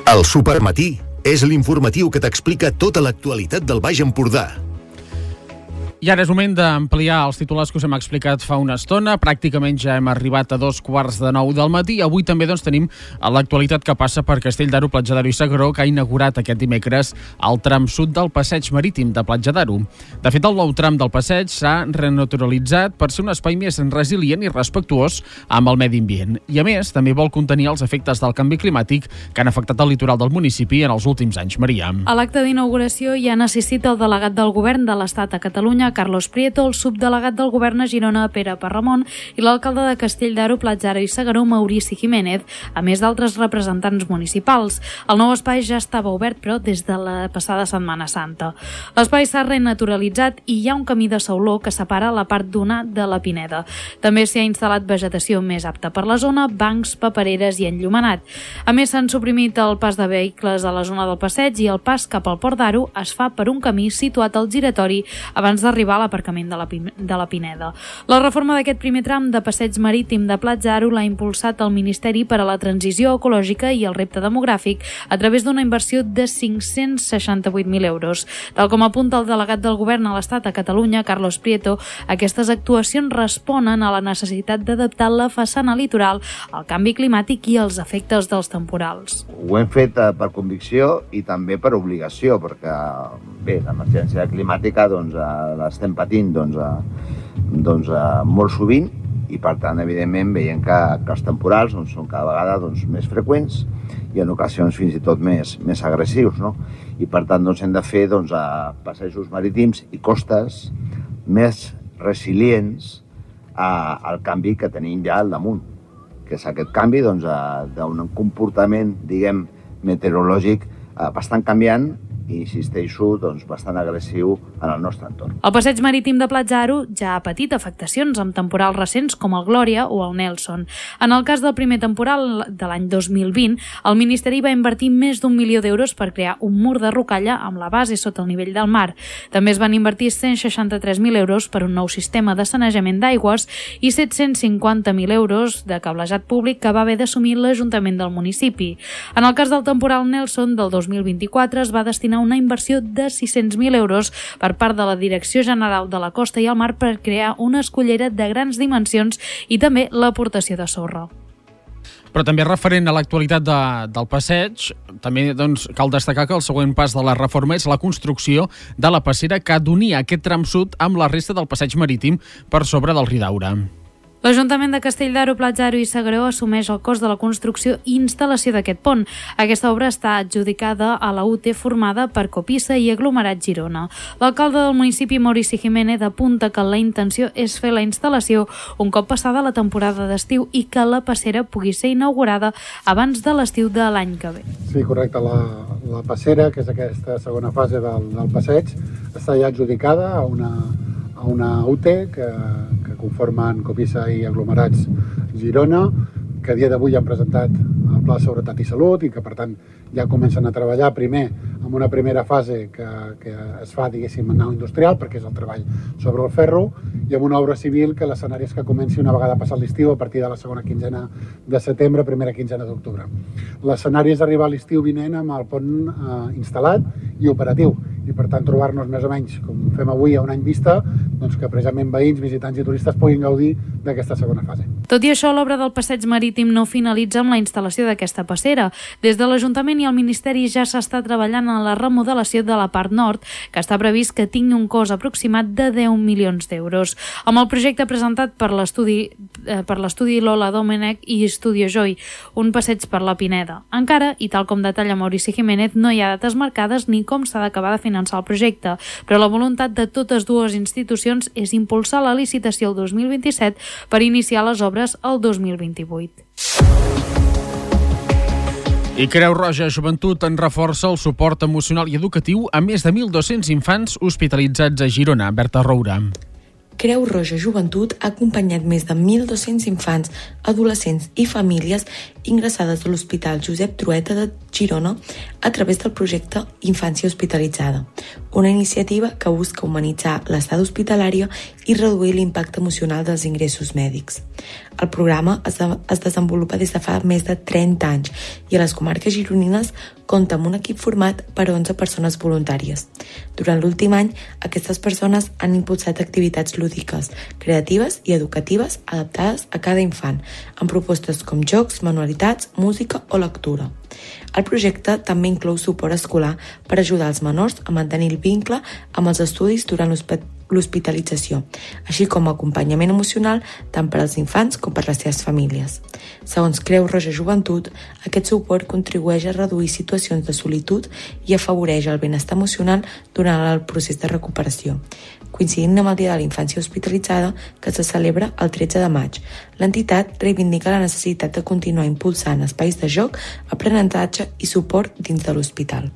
El Supermatí és l'informatiu que t'explica tota l'actualitat del Baix Empordà. I ara és moment d'ampliar els titulars que us hem explicat fa una estona. Pràcticament ja hem arribat a 8:45 del matí. Avui també tenim l'actualitat que passa per Castell d'Aro, Platja d'Aro i S'Agaró, que ha inaugurat aquest dimecres el tram sud del passeig marítim de Platja d'Aro. De fet, el nou tram del passeig s'ha renaturalitzat per ser un espai més resilient i respectuós amb el medi ambient. I a més, també vol contenir els efectes del canvi climàtic que han afectat el litoral del municipi en els últims anys. Maria. A l'acte d'inauguració hi han assistit el delegat del Govern de l'Estat a Catalunya, Carlos Prieto, el subdelegat del Govern a Girona, Pere Parramon, i l'alcalde de Castell d'Aro, Platja d'Aro i S'Agaró, Maurici Jiménez, a més d'altres representants municipals. El nou espai ja estava obert, però des de la passada Setmana Santa. L'espai s'ha renaturalitzat i hi ha un camí de sauló que separa la part d'una de la Pineda. També s'hi ha instal·lat vegetació més apta per la zona, bancs, papereres i enllumenat. A més, s'han suprimit el pas de vehicles a la zona del passeig i el pas cap al Port d'Aro es fa per un camí situat al giratori abans d'arribar a l'aparcament de la Pineda. La reforma d'aquest primer tram de passeig marítim de Platja d'Aro l'ha impulsat el Ministeri per a la Transició Ecològica i el Repte Demogràfic a través d'una inversió de 568.000 euros. Tal com apunta el delegat del Govern a l'Estat a Catalunya, Carlos Prieto, aquestes actuacions responen a la necessitat d'adaptar la façana litoral al canvi climàtic i als efectes dels temporals. Ho hem fet per convicció i també per obligació, perquè bé, l'emergència climàtica l'estem patint molt sovint i per tant evidentment veiem que els temporals són cada vegada més freqüents i en ocasions fins i tot més agressius, no? I per tant hem de fer passejos marítims i costes més resilients al canvi que tenim ja al damunt, que és aquest canvi d'un comportament, diguem, meteorològic bastant canviant i, insisteixo, bastant agressiu en el nostre entorn. El passeig marítim de Platja d'Aro ja ha patit afectacions amb temporals recents com el Glòria o el Nelson. En el cas del primer temporal de l'any 2020, el Ministeri va invertir més d'1 milió d'euros per crear un mur de rocalla amb la base sota el nivell del mar. També es van invertir 163.000 euros per un nou sistema de sanejament d'aigües i 750.000 euros de cablejat públic que va haver d'assumir l'Ajuntament del municipi. En el cas del temporal Nelson del 2024 es va destinar una inversió de 600.000 euros per part de la Direcció General de la Costa i el Mar per crear una escullera de grans dimensions i també l'aportació de sorra. Però també referent a l'actualitat del passeig, també cal destacar que el següent pas de la reforma és la construcció de la passera que ha d'unir aquest tram sud amb la resta del passeig marítim per sobre del Ridaura. L'Ajuntament de Castell d'Aro, Platja d'Aro i S'Agaró assumeix el cost de la construcció i instal·lació d'aquest pont. Aquesta obra està adjudicada a la UT formada per Copissa i Aglomerat Girona. L'alcalde del municipi, Maurici Jiménez, apunta que la intenció és fer la instal·lació un cop passada la temporada d'estiu i que la passera pugui ser inaugurada abans de l'estiu de l'any que ve. Sí, correcte. La passera, que és aquesta segona fase del passeig, està ja adjudicada a una UT que conformen Copissa i Aglomerats Girona, que a dia d'avui han presentat el Pla de Seguretat i Salut i que, per tant, ja comencen a treballar primer en una primera fase que es fa, diguéssim, en nau industrial, perquè és el treball sobre el ferro, i amb una obra civil que l'escenari és que comenci una vegada passat l'estiu, a partir de la segona quinzena de setembre, primera quinzena d'octubre. L'escenari és arribar a l'estiu vinent amb el pont instal·lat i operatiu, i per tant trobar-nos més o menys, com fem avui a un any vista, que precisament veïns, visitants i turistes puguin gaudir d'aquesta segona fase. Tot i això, l'obra del passeig marítim no finalitza amb la instal·lació d'aquesta passera. Des de l'Ajuntament i el Ministeri ja s'està treballant en la remodelació de la part nord, que està previst que tingui un cost aproximat de 10 milions d'euros. Amb el projecte presentat per l'estudi Lola Domènech i Estudio Joy, un passeig per la Pineda. Encara, i tal com detalla Maurici Jiménez, no hi ha dates marcades ni com s'ha d'acabar de finançar el projecte, però la voluntat de totes dues institucions és impulsar la licitació el 2027 per iniciar les obres el 2028. I Creu Roja Joventut en reforça el suport emocional i educatiu a més de 1.200 infants hospitalitzats a Girona. Berta Roura. Creu Roja Joventut ha acompanyat més de 1.200 infants, adolescents i famílies ingressades a l'Hospital Josep Trueta de Girona a través del projecte Infància Hospitalitzada, una iniciativa que busca humanitzar l'estada hospitalària i reduir l'impacte emocional dels ingressos mèdics. El programa es desenvolupa des de fa més de 30 anys i a les comarques gironines compta amb un equip format per 11 persones voluntàries. Durant l'últim any, aquestes persones han impulsat activitats lúdiques, creatives i educatives adaptades a cada infant, amb propostes com jocs, manualitats, música o lectura. El projecte també inclou suport escolar per ajudar els menors a mantenir el vincle amb els estudis durant l'hospitalització, així com acompanyament emocional tant per als infants com per les seves famílies. Segons Creu Roja Joventut, aquest suport contribueix a reduir situacions de solitud i afavoreix el benestar emocional durant el procés de recuperació. Coincidint amb el Dia de la Infància Hospitalitzada, que se celebra el 13 de maig, l'entitat reivindica la necessitat de continuar impulsant espais de joc, aprenentatge i suport dins de l'hospital.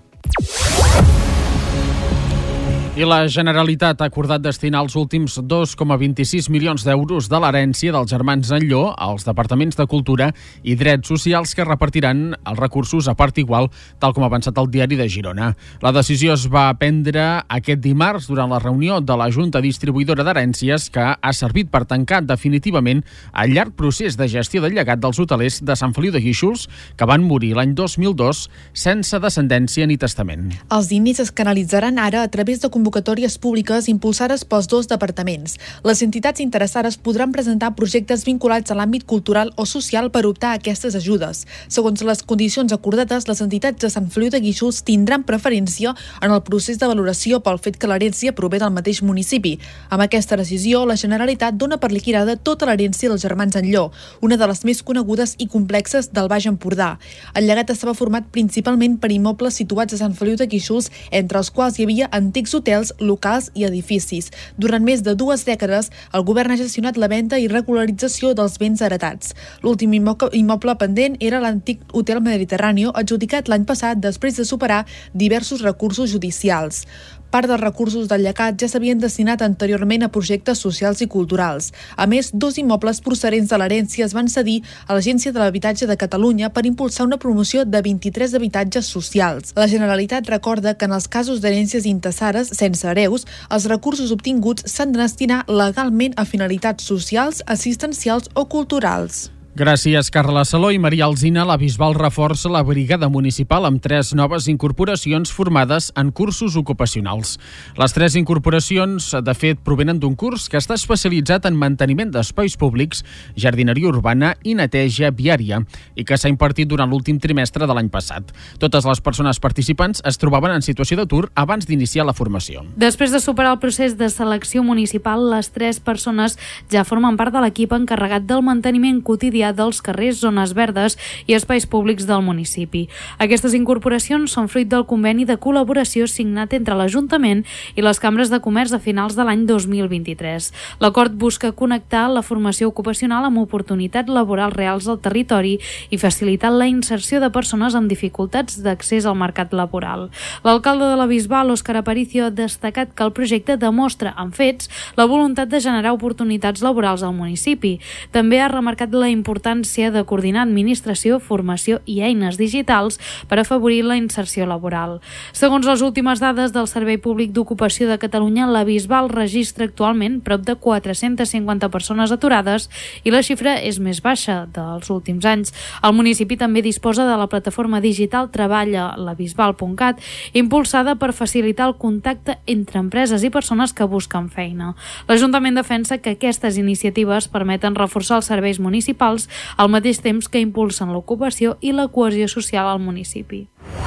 I la Generalitat ha acordat destinar els últims 2,26 milions d'euros de l'herència dels germans Enlló als departaments de Cultura i Drets Socials, que repartiran els recursos a part igual, tal com ha avançat el Diari de Girona. La decisió es va prendre aquest dimarts durant la reunió de la Junta Distribuïdora d'Herències, que ha servit per tancar definitivament el llarg procés de gestió del llegat dels hotelers de Sant Feliu de Guíxols, que van morir l'any 2002 sense descendència ni testament. Els diners es canalitzaran ara a través de convocatòries públiques impulsades pels dos departaments. Les entitats interessades podran presentar projectes vinculats a l'àmbit cultural o social per optar a aquestes ajudes. Segons les condicions acordades, les entitats de Sant Feliu de Guíxols tindran preferència en el procés de valoració pel fet que l'herència prové del mateix municipi. Amb aquesta decisió, la Generalitat dona per liquidada tota l'herència dels germans Enlló, una de les més conegudes i complexes del Baix Empordà. El llegat estava format principalment per immobles situats a Sant Feliu de Guíxols, entre els quals hi havia antics hotels, locals i edificis. Durant més de 2 dècades, el govern ha gestionat la venda i regularització dels béns heretats. L'últim immoble pendent era l'antic Hotel Mediterráneo, adjudicat l'any passat després de superar diversos recursos judicials. Part dels recursos del llegat ja s'havien destinat anteriorment a projectes socials i culturals. A més, 2 immobles procedents de l'herència es van cedir a l'Agència de l'Habitatge de Catalunya per impulsar una promoció de 23 habitatges socials. La Generalitat recorda que en els casos d'herències intestades sense hereus, els recursos obtinguts s'han de destinar legalment a finalitats socials, assistencials o culturals. Gràcies, Carla Saló i Maria Alsina. La Bisbal reforça la brigada municipal amb 3 noves incorporacions formades en cursos ocupacionals. Les 3 incorporacions, de fet, provenen d'un curs que està especialitzat en manteniment d'espais públics, jardineria urbana i neteja viària, i que s'ha impartit durant l'últim trimestre de l'any passat. Totes les persones participants es trobaven en situació d'atur abans d'iniciar la formació. Després de superar el procés de selecció municipal, les 3 persones ja formen part de l'equip encarregat del manteniment quotidià dels carrers, zones verdes i espais públics del municipi. Aquestes incorporacions són fruit del conveni de col·laboració signat entre l'Ajuntament i les cambres de comerç a finals de l'any 2023. L'acord busca connectar la formació ocupacional amb oportunitats laborals reals al territori i facilitar la inserció de persones amb dificultats d'accés al mercat laboral. L'alcalde de la Bisbal, Òscar Aparicio, ha destacat que el projecte demostra, en fets, la voluntat de generar oportunitats laborals al municipi. També ha remarcat la importància de coordinar administració, formació i eines digitals per afavorir la inserció laboral. Segons les últimes dades del Servei Públic d'Ocupació de Catalunya, la Bisbal registra actualment prop de 450 persones aturades i la xifra és més baixa dels últims anys. El municipi també disposa de la plataforma digital treballa-labisbal.cat, impulsada per facilitar el contacte entre empreses i persones que busquen feina. L'Ajuntament defensa que aquestes iniciatives permeten reforçar els serveis municipals al mateix temps que impulsen l'ocupació i la cohesió social al municipi.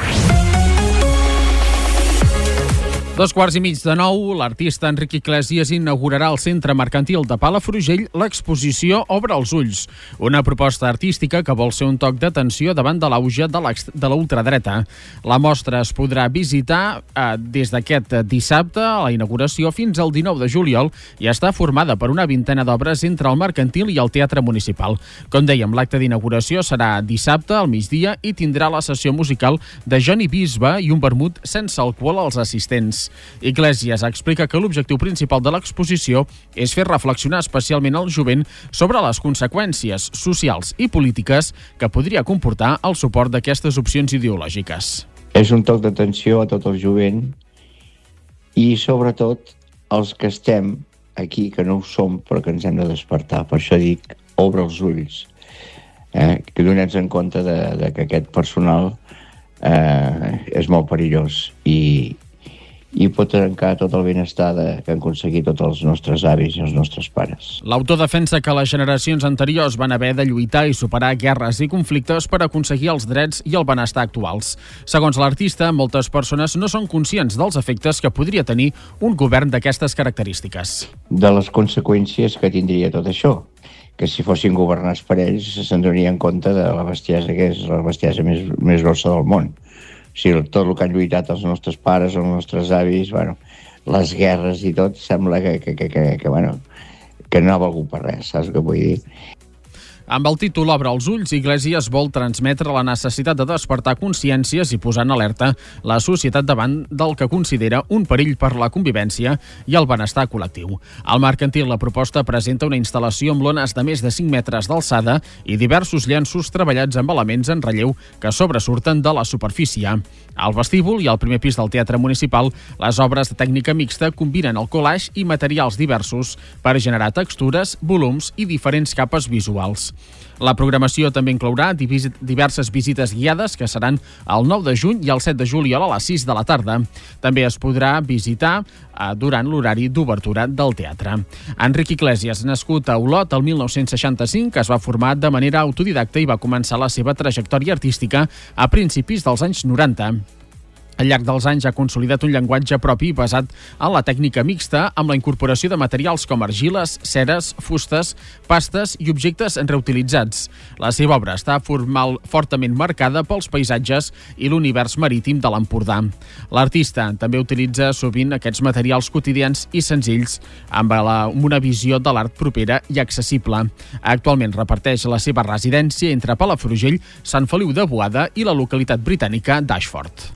8:45, l'artista Enric Iglesias inaugurarà al Centre Mercantil de Palafrugell l'exposició Obre els ulls, una proposta artística que vol ser un toc d'atenció davant de l'auge de la ultradreta. La mostra es podrà visitar des d'aquest dissabte a la inauguració fins al 19 de juliol i està formada per una vintena d'obres entre el Mercantil i el Teatre Municipal. Com dèiem, l'acte d'inauguració serà dissabte al migdia i tindrà la sessió musical de Johnny Bisbe i un vermut sense alcohol als assistents. Iglesias explica que l'objectiu principal de l'exposició és fer reflexionar especialment el jovent sobre les conseqüències socials i polítiques que podria comportar el suport d'aquestes opcions ideològiques. És un toc d'atenció a tot el jovent i sobretot els que estem aquí que no ho som, però que ens hem de despertar. Per això dic, obre els ulls, que donem-nos en compte de que aquest personal és molt perillós i pot trencar tot el benestar que han aconseguit tots els nostres avis i els nostres pares. L'autor defensa que les generacions anteriors van haver de lluitar i superar guerres i conflictes per aconseguir els drets i el benestar actuals. Segons l'artista, moltes persones no són conscients dels efectes que podria tenir un govern d'aquestes característiques. De les conseqüències que tindria tot això, que si fossin governats per ells se'n donarien compte de la bestiesa que és la bestiesa més grossa del món. O sigui, tot el que han lluitat els nostres pares, els nostres avis, les guerres i tot, sembla que no ha valgut per res, saps què vull dir? Amb el títol Obre els ulls, Iglesias vol transmetre la necessitat de despertar consciències i posar en alerta la societat davant del que considera un perill per la convivència i el benestar col·lectiu. Al Mercantil, la proposta presenta una instal·lació amb lones de més de 5 metres d'alçada i diversos llenços treballats amb elements en relleu que sobresurten de la superfície. Al vestíbul i al primer pis del Teatre Municipal, les obres de tècnica mixta combinen el collage i materials diversos per generar textures, volums i diferents capes visuals. La programació també inclourà diverses visites guiades que seran el 9 de juny i el 7 de juliol a les 6 de la tarda. També es podrà visitar durant l'horari d'obertura del teatre. Enric Iglesias, nascut a Olot el 1965, es va formar de manera autodidacta i va començar la seva trajectòria artística a principis dels anys 90. Al llarg dels anys ha consolidat un llenguatge propi basat en la tècnica mixta amb la incorporació de materials com argiles, ceres, fustes, pastes i objectes reutilitzats. La seva obra està fortament marcada pels paisatges i l'univers marítim de l'Empordà. L'artista també utilitza sovint aquests materials quotidians i senzills amb una visió de l'art propera i accessible. Actualment reparteix la seva residència entre Palafrugell, Sant Feliu de Boada i la localitat britànica d'Ashford.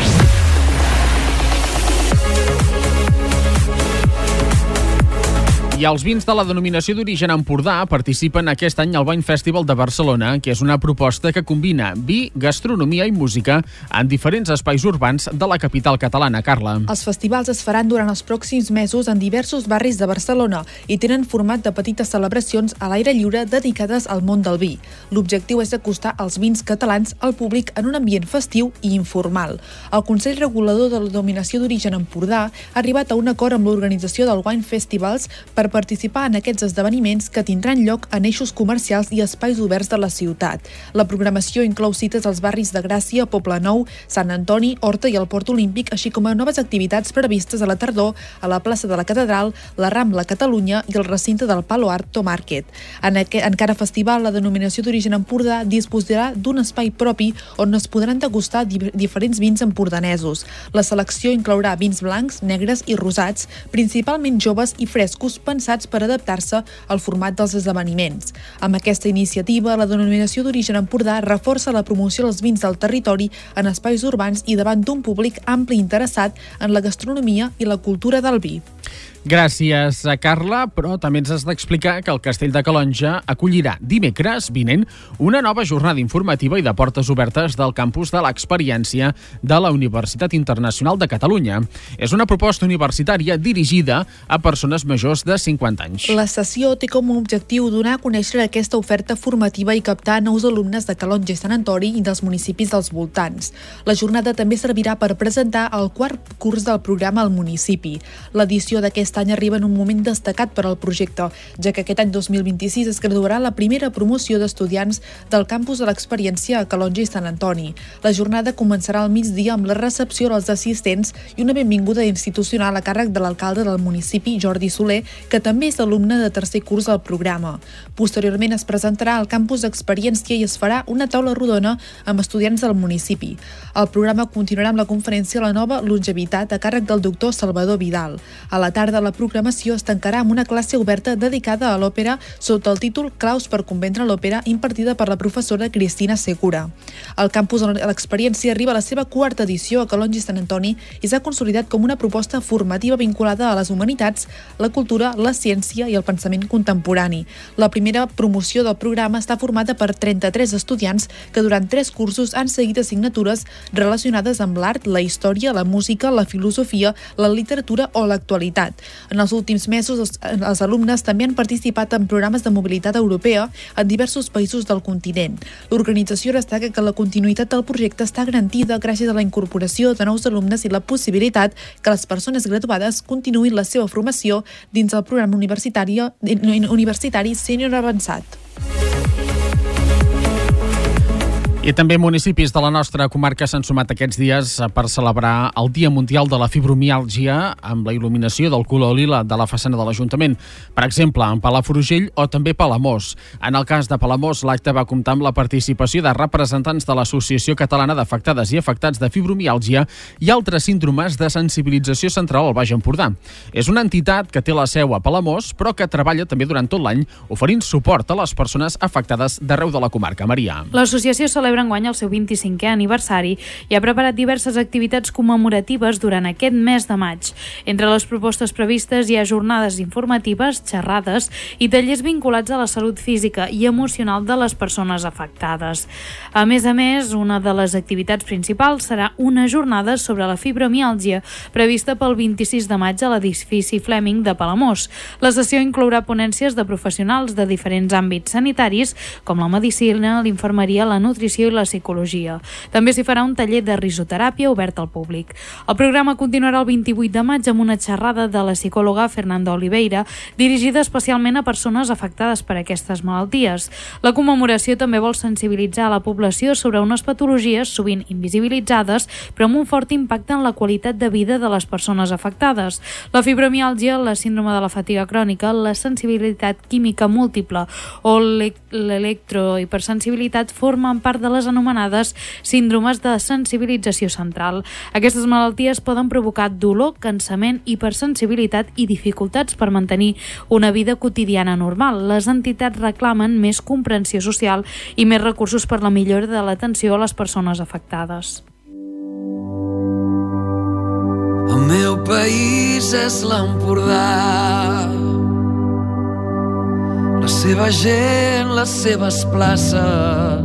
I els vins de la denominació d'origen Empordà participen aquest any al Wine Festival de Barcelona, que és una proposta que combina vi, gastronomia i música en diferents espais urbans de la capital catalana. Carla. Els festivals es faran durant els pròxims mesos en diversos barris de Barcelona i tenen format de petites celebracions a l'aire lliure dedicades al món del vi. L'objectiu és acostar els vins catalans al públic en un ambient festiu i informal. El Consell Regulador de la Denominació d'Origen Empordà ha arribat a un acord amb l'organització del Wine Festivals per participar en aquests esdeveniments que tindran lloc en eixos comercials i espais oberts de la ciutat. La programació inclou cites als barris de Gràcia, Poblenou, Sant Antoni, Horta i el Port Olímpic, així com a noves activitats previstes a la tardor a la plaça de la Catedral, la Rambla Catalunya i el recinte del Palo Alto Market. En cada festival, la denominació d'origen Empordà disposarà d'un espai propi on es podran degustar diferents vins empordanesos. La selecció inclourà vins blancs, negres i rosats, principalment joves i frescos, pensats per adaptar-se al format dels esdeveniments. Amb aquesta iniciativa, la denominació d'origen Empordà reforça la promoció dels vins del territori en espais urbans i davant d'un públic ampli interessat en la gastronomia i la cultura del vi. Gràcies, Carla, però també ens has d'explicar que el Castell de Calonge acollirà dimecres vinent una nova jornada informativa i de portes obertes del campus de l'experiència de la Universitat Internacional de Catalunya. És una proposta universitària dirigida a persones majors de 50 anys. La sessió té com a objectiu donar a conèixer aquesta oferta formativa i captar nous alumnes de Calonge i Sant Antoni i dels municipis dels voltants. La jornada també servirà per presentar el quart curs del programa al municipi. L'edició d'aquest any arriba en un moment destacat per al projecte, ja que aquest any 2026 es graduarà la primera promoció d'estudiants del campus de l'experiència a Calonge i Sant Antoni. La jornada començarà al migdia amb la recepció dels assistents i una benvinguda institucional a càrrec de l'alcalde del municipi, Jordi Soler, que també és alumne de tercer curs del programa. Posteriorment es presentarà al campus d'experiència i es farà una taula rodona amb estudiants del municipi. El programa continuarà amb la conferència La nova longevitat a càrrec del doctor Salvador Vidal. A la tarda la programació es tancarà amb una classe oberta dedicada a l'òpera sota el títol Claus per comprendre l'òpera, impartida per la professora Cristina Segura. El campus de l'experiència arriba a la seva quarta edició a Calonge i Sant Antoni i s'ha consolidat com una proposta formativa vinculada a les humanitats, la cultura, la ciència i el pensament contemporani. La primera promoció del programa està formada per 33 estudiants que durant 3 cursos han seguit assignatures relacionades amb l'art, la història, la música, la filosofia, la literatura o l'actualitat. mobilitat. En els últims mesos, els alumnes també han participat en programes de mobilitat europea en diversos països del continent. L'organització destaca que la continuïtat del projecte està garantida gràcies a la incorporació de nous alumnes i la possibilitat que les persones graduades continuïn la seva formació dins el programa universitari sènior avançat. I també municipis de la nostra comarca s'han sumat aquests dies per celebrar el Dia Mundial de la Fibromiàlgia amb la il·luminació del color lila de la façana de l'Ajuntament. Per exemple, en Palafrugell o també Palamós. En el cas de Palamós, l'acte va comptar amb la participació de representants de l'Associació Catalana d'Afectades i Afectats de Fibromiàlgia i altres síndromes de sensibilització central al Baix Empordà. És una entitat que té la seu a Palamós, però que treballa també durant tot l'any oferint suport a les persones afectades d'arreu de la comarca. Maria. L'associació celebra enguany el seu 25è aniversari i ha preparat diverses activitats commemoratives durant aquest mes de maig. Entre les propostes previstes hi ha jornades informatives, xerrades i tallers vinculats a la salut física i emocional de les persones afectades. A més, una de les activitats principals serà una jornada sobre la fibromiàlgia prevista pel 26 de maig a l'edifici Fleming de Palamós. La sessió inclourà ponències de professionals de diferents àmbits sanitaris, com la medicina, l'infermeria, la nutrició i la psicologia. També s'hi farà un taller de risoteràpia obert al públic. El programa continuarà el 28 de maig amb una xerrada de la psicòloga Fernanda Oliveira, dirigida especialment a persones afectades per aquestes malalties. La commemoració també vol sensibilitzar a la població sobre unes patologies sovint invisibilitzades, però amb un fort impacte en la qualitat de vida de les persones afectades. La fibromiàlgia, la síndrome de la fatiga crònica, la sensibilitat química múltiple o l'electrohipersensibilitat formen part de les anomenades síndromes de sensibilització central. Aquestes malalties poden provocar dolor, cansament, hipersensibilitat i dificultats per mantenir una vida quotidiana normal. Les entitats reclamen més comprensió social i més recursos per la millora de l'atenció a les persones afectades. El meu país és l'Empordà, la seva gent, les seves places,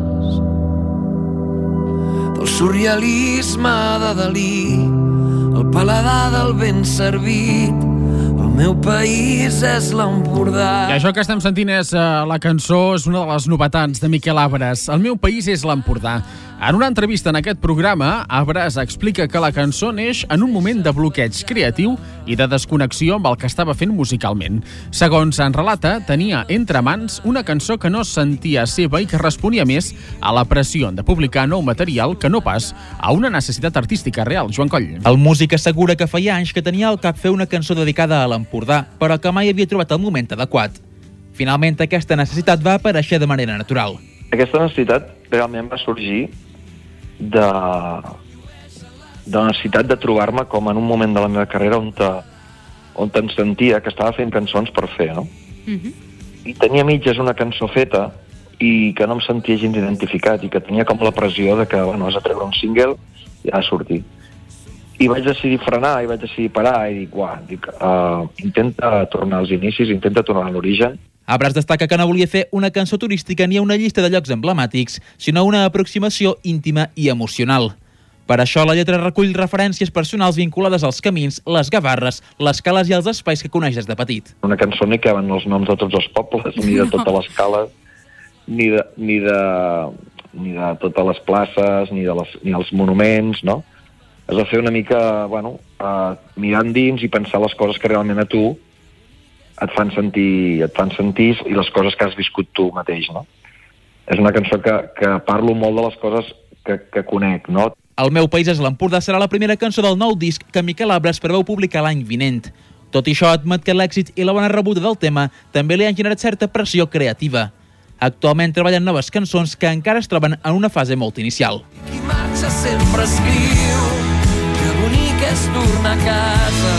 del surrealisme de Dalí, el paladar del ben servit. El meu país és l'Empordà. I això que estem sentint és la cançó, és una de les novetats de Miquel Abres. El meu país és l'Empordà. En una entrevista en aquest programa, Abres explica que la cançó neix en un moment de bloqueig creatiu i de desconnexió amb el que estava fent musicalment. Segons en relata, tenia entre mans una cançó que no sentia seva i que responia més a la pressió de publicar nou material que no pas a una necessitat artística real. Joan Coll. El músic assegura que feia anys que tenia al cap fer una cançó dedicada a l'Empordà, però que mai havia trobat el moment adequat. Finalment, aquesta necessitat va aparèixer de manera natural. Aquesta necessitat realment va sorgir de la necessitat de trobar-me com en un moment de la meva carrera on em sentia que estava fent cançons per fer, no? I tenia mitges una cançó feta i que no em sentia gens identificat i que tenia com la pressió de que, bueno, has de treure un single i ha de sortir. I vaig decidir frenar i vaig decidir parar i dic, intenta tornar als inicis, intenta tornar a l'origen. Abres destaca que no volia fer una cançó turística ni una llista de llocs emblemàtics, sinó una aproximació íntima i emocional. Per això la lletra recull referències personals vinculades als camins, les gavarres, les cales i els espais que coneixes de petit. Una cançó ni caben els noms de tots els pobles, ni de totes les cales, ni de totes les places, ni els monuments, no? Has de fer una mica, mirar endins i pensar les coses que realment a tu et fan sentir i les coses que has viscut tu mateix, no? És una cançó que parlo molt de les coses que conec, no? El meu país és l'Empordà serà la primera cançó del nou disc que Miquel Abres preveu publicar l'any vinent. Tot i això, admet que l'èxit i la bona rebuda del tema també li han generat certa pressió creativa. Actualment treballen noves cançons que encara es troben en una fase molt inicial. Qui marxa sempre escriu que bonic és tornar a casa.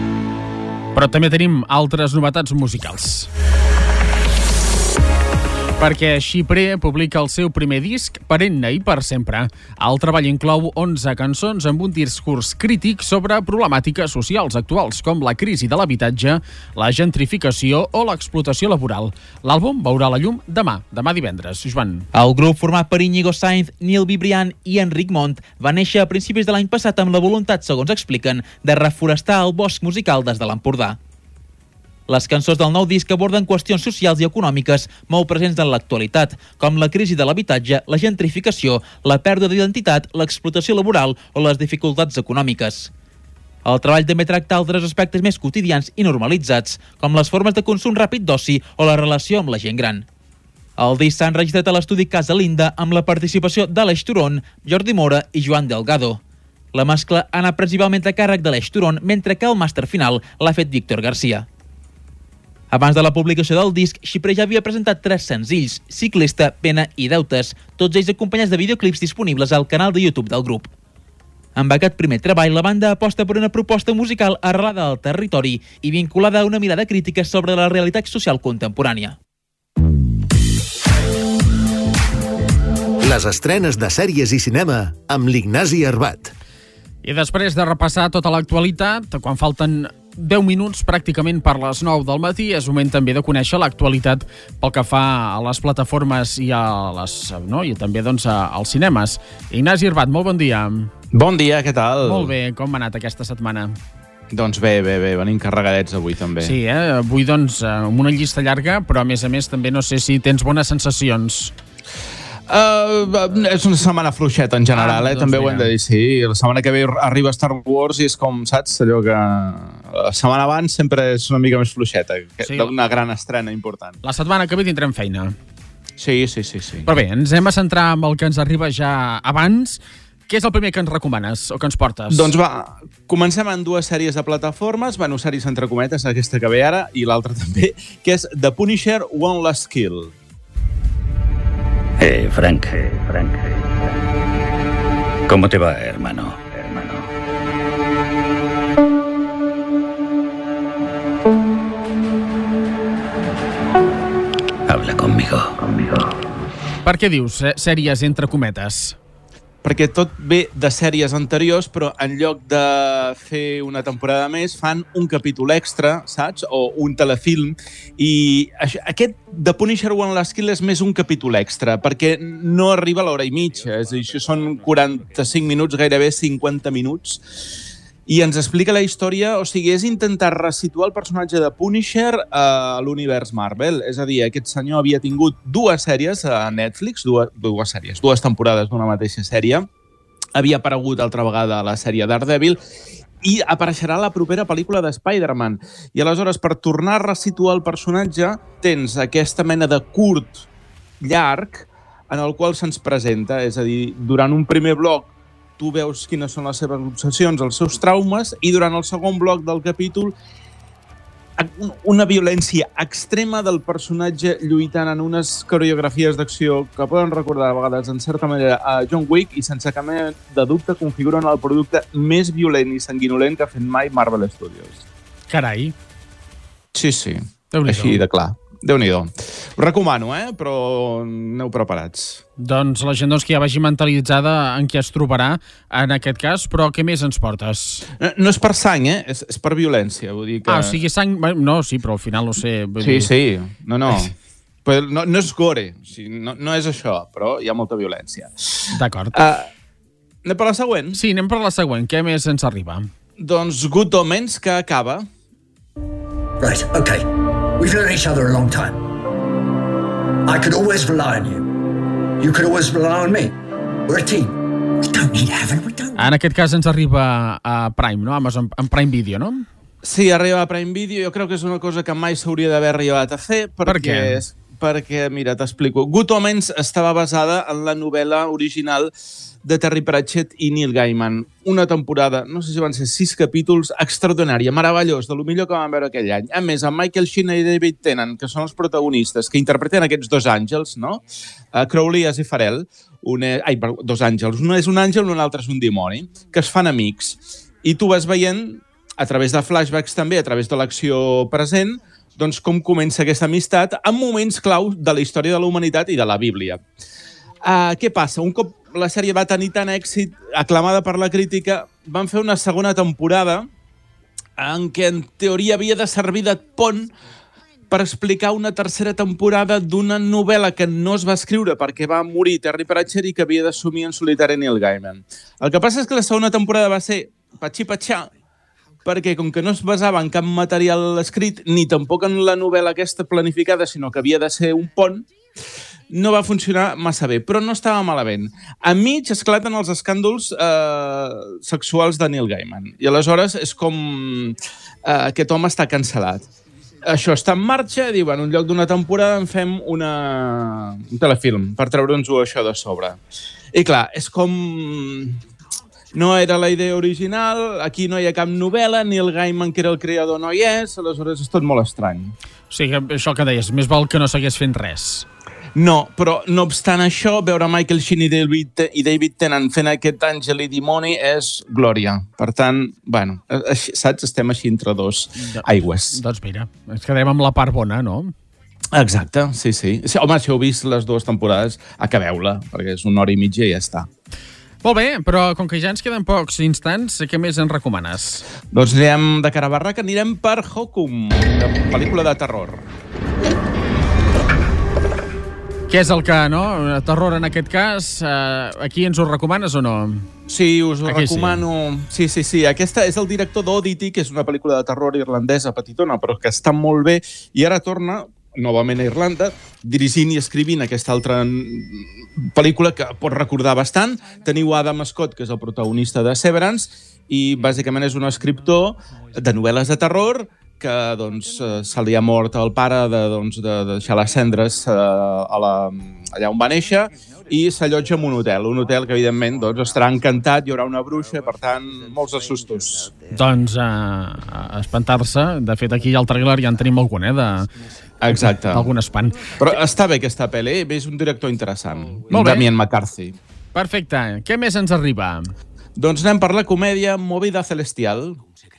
Però també tenim altres novetats musicals. Perquè Xipre publica el seu primer disc, Perenne i per sempre. El treball inclou 11 cançons amb un discurs crític sobre problemàtiques socials actuals, com la crisi de l'habitatge, la gentrificació o l'explotació laboral. L'àlbum veurà la llum demà divendres. Joan. El grup format per Íñigo Sainz, Nil Vibriant i Enric Mont va néixer a principis de l'any passat amb la voluntat, segons expliquen, de reforestar el bosc musical des de l'Empordà. Les cançons del nou disc aborden qüestions socials i econòmiques molt presents en l'actualitat, com la crisi de l'habitatge, la gentrificació, la pèrdua d'identitat, l'explotació laboral o les dificultats econòmiques. El treball també tracta altres aspectes més quotidians i normalitzats, com les formes de consum ràpid d'oci o la relació amb la gent gran. El disc s'ha enregistrat a l'estudi Casa Linda amb la participació d'Aleix Turon, Jordi Mora i Joan Delgado. La mescla ha anat principalment a càrrec d'Aleix Turon, mentre que el màster final l'ha fet Víctor Garcia. Abans de la publicació del disc, Xipre ja havia presentat 3 senzills, Ciclista, Pena i Deutes, tots ells acompanyats de videoclips disponibles al canal de YouTube del grup. Amb aquest primer treball, la banda aposta per una proposta musical arrelada al territori i vinculada a una mirada crítica sobre la realitat social contemporània. Les estrenes de sèries i cinema amb l'Ignasi Arbat. I després de repassar tota l'actualitat, quan falten 10 minuts pràcticament per les 9 del matí, és moment també de conèixer l'actualitat pel que fa a les plataformes i i també als cinemes. Ignasi Arbat, molt bon dia. Bon dia, què tal? Molt bé, com ha anat aquesta setmana? Doncs bé, venim carregadets avui també. Sí, avui amb una llista llarga, però a més també no sé si tens bones sensacions. És una setmana fluixeta en general, també ho hem de dir, sí. La setmana que ve arriba Star Wars i és com, saps, allò que la setmana abans sempre és una mica més fluixeta, una gran estrena important. La setmana que ve tindrem feina. Sí. Però bé, ens hem a centrar en el que ens arriba ja abans. Què és el primer que ens recomanes o que ens portes? Doncs va, comencem amb 2 sèries de plataformes, sèries entre cometes, aquesta que ve ara, i l'altra també, que és The Punisher, One Last Kill. Frank. ¿Cómo te va, hermano? Habla conmigo. Per què dius sèries entre cometes? Perquè tot ve de sèries anteriors, però en lloc de fer una temporada més, fan un capítol extra, saps? O un telefilm. I aquest The Punisher One Last Kill és més un capítol extra, perquè no arriba a l'hora i mitja. És a dir, això són 45 minuts, gairebé 50 minuts. I ens explica la història, o sigui, és intentar resituar el personatge de Punisher a l'univers Marvel. És a dir, aquest senyor havia tingut 2 sèries a Netflix, dues temporades d'una mateixa sèrie. Havia aparegut altra vegada a la sèrie Daredevil i apareixerà a la propera pel·lícula de Spider-Man. I aleshores, per tornar a resituar el personatge, tens aquesta mena de curt llarg en el qual se'ns presenta. És a dir, durant un primer bloc tu veus quines són les seves obsessions, els seus traumes, i durant el segon bloc del capítol una violència extrema del personatge lluitant en unes coreografies d'acció que poden recordar a vegades, en certa manera, a John Wick, i sense cap mena de dubte configuren el producte més violent i sanguinolent que ha fet mai Marvel Studios. Carai. Sí. Així de clar. Déu-n'hi-do. Ho recomano, però aneu preparats. Doncs la gent que ja vagi mentalitzada en què es trobarà en aquest cas, però què més ens portes? No és per sang, és per violència. Vull dir que... o sigui, sang... No, sí, però al final no sé. Sí. No. Però no és gore, o sigui, no és això, però hi ha molta violència. D'acord. Anem per la següent? Sí, anem per la següent. Què més ens arriba? Doncs Good Omens, que acaba. Right, okay. We've known each other a long time. I could always rely on you. You could always rely on me. We're a team. We don't need heaven, we don't. En aquest cas ens arriba a Prime, no? Amazon, en Prime Video, no? Sí, arriba a Prime Video. Jo crec que és una cosa que mai s'hauria d'haver arribat a fer. Per què? Perquè, mira, t'explico. Good Omens estava basada en la novel·la original de Terry Pratchett i Neil Gaiman. Una temporada, no sé si van ser 6 capítols, extraordinària, meravellós, de lo millor que vam veure aquell any. A més, amb Michael Sheen i David Tennant, que són els protagonistes, que interpreten aquests 2 àngels, no? Crowley i Farrell, 2 àngels. Un és un àngel i un altre és un dimoni, que es fan amics. I tu vas veient, a través de flashbacks també, a través de l'acció present, doncs, com comença aquesta amistat en moments clau de la història de la humanitat i de la Bíblia. Què passa? Un cop la sèrie va tenir tant èxit, aclamada per la crítica, van fer una segona temporada en què en teoria havia de servir de pont per explicar una tercera temporada d'una novel·la que no es va escriure perquè va morir Terry Pratchett i que havia d'assumir en solitari Neil Gaiman. El que passa és que la segona temporada va ser patxi-patxà, perquè com que no es basava en cap material escrit, ni tampoc en la novel·la aquesta planificada, sinó que havia de ser un pont, no va funcionar massa bé, però no estava malament. Enmig esclaten els escàndols sexuals de Neil Gaiman, i aleshores és com aquest home està cancel·lat. Això està en marxa, diuen, en lloc d'una temporada en fem un telefilm per treure'ns-ho això de sobre. I clar, és com... No era la idea original, aquí no hi ha cap novel·la, Neil Gaiman, que era el creador, no hi és, aleshores és tot molt estrany. O sigui, això que deies, més val que no seguís fent res. No, però no obstant això, veure Michael Sheen i David Tennant fent aquest àngel i dimoni és glòria. Per tant, bueno, saps? Estem així entre dos aigües. Doncs mira, ens quedem amb la part bona, no? Exacte, sí. Home, si heu vist les dues temporades, acabeu-la, perquè és 1 hora i mitja i ja està. Molt bé, però com que ja ens queden pocs instants, què més ens recomanes? Doncs anirem de cara a barraca, anirem per Hokum, la pel·lícula de terror. Què és el que, no? Terror en aquest cas, aquí ens ho recomanes o no? Sí, us ho recomano. Sí. Aquesta és el director d'Oddity, que és una pel·lícula de terror irlandesa petitona, però que està molt bé, i ara torna novament a Irlanda, dirigint i escrivint aquesta altra pel·lícula que pot recordar bastant. Teniu Adam Scott, que és el protagonista de Severance, i bàsicament és un escriptor de novel·les de terror que doncs, se li ha mort el pare de deixar les cendres allà on va néixer i s'allotja en un hotel que evidentment estarà encantat, hi haurà una bruixa, per tant, molts de sustos. Doncs a espantar-se, de fet aquí al trailer ja en tenim algun, Exacte. Algun espant. Però està bé aquesta pel·li, és un director interessant. Molt bé. Damien McCarthy. Perfecte. Què més ens arriba? Doncs anem per la comèdia Movida Celestial.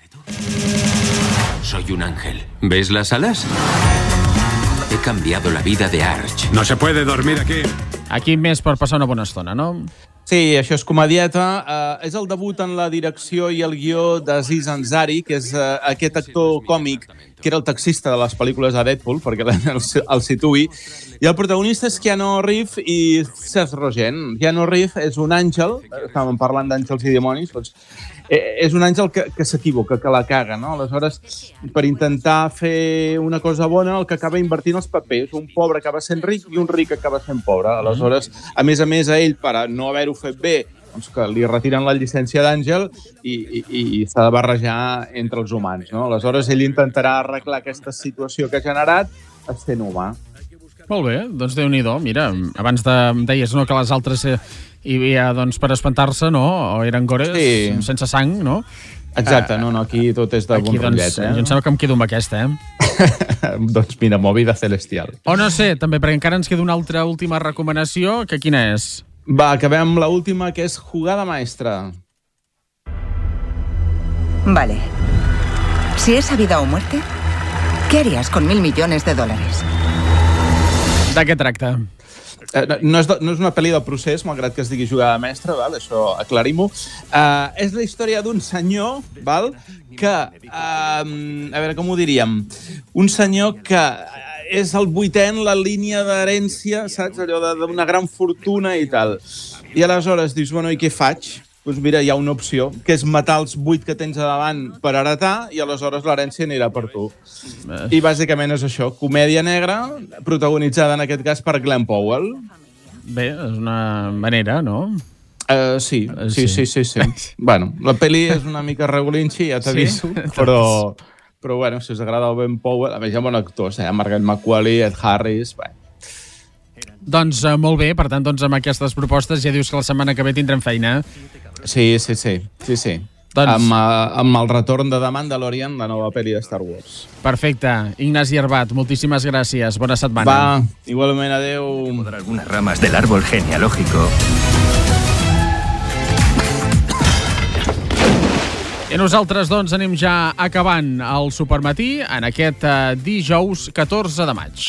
Soy un ángel. ¿Ves las alas? He cambiado la vida de Arch. No se puede dormir aquí. Aquí més per passar una bona estona, no? Sí, això és comedieta. És el debut en la direcció i el guió d'Aziz Ansari, que és aquest actor còmic que era el taxista de les pel·lícules de Deadpool, perquè el situï. I el protagonista és Keanu Reeves i Seth Rogen. Keanu Reeves és un àngel, estàvem parlant d'àngels i dimonis, doncs és un àngel que s'equivoca, que la caga, no? Aleshores, per intentar fer una cosa bona, el que acaba invertint els papers. Un pobre acaba sent ric i un ric acaba sent pobre. Aleshores, a més, a ell, per no haver-ho fet bé, doncs que li retiren la llicència d'àngel i s'ha de barrejar entre els humans, no? Aleshores, ell intentarà arreglar aquesta situació que ha generat essent humà. Molt bé, doncs Déu-n'hi-do. Mira, abans deies que les altres hi havia per espantar-se, no? O eren gores sense sang, no? Exacte, no, aquí tot és de bon rotllet. Jo em sembla que em quedo amb aquesta, Doncs mira, Movida Celestial. O no sé, també, perquè encara ens queda una altra última recomanació, que quina és? Va, acabem amb l'última, que és Jugada Maestra. Vale. Si es vida o muerte, ¿qué harías con $1.000 millones? De què tracta? No és una pel·li del procés, malgrat que es digui Jugada Mestra, val? Això aclarim-ho. És la història d'un senyor, val? Que, a veure, com ho diríem? Un senyor que és el 8è en la línia d'herència, saps? Allò d'una gran fortuna i tal. I aleshores dius, bueno, i què faig? Doncs mira, hi ha una opció, que és matar els 8 que tens a davant per heretar i aleshores l'herència anirà per tu. I bàsicament és això, comèdia negra, protagonitzada en aquest cas per Glenn Powell. Bé, és una manera, no? Sí. Bueno, la pel·li és una mica regulinxi, ja t'aviso, però bueno, si us agrada el Glenn Powell, a més hi ha bons actors, Margaret McQualley, Ed Harris, bé. Doncs molt bé, per tant, amb aquestes propostes ja dius que la setmana que ve tindrem feina. Sí. Amb el retorn de The Mandalorian, la nova pel·li de Star Wars. Perfecte. Ignasi Arbat, moltíssimes gràcies. Bona setmana. Va, igualment, adeu. Podrá algunas ramas del árbol genealógico. I nosaltres, doncs, anem ja acabant el Supermatí en aquest dijous 14 de maig.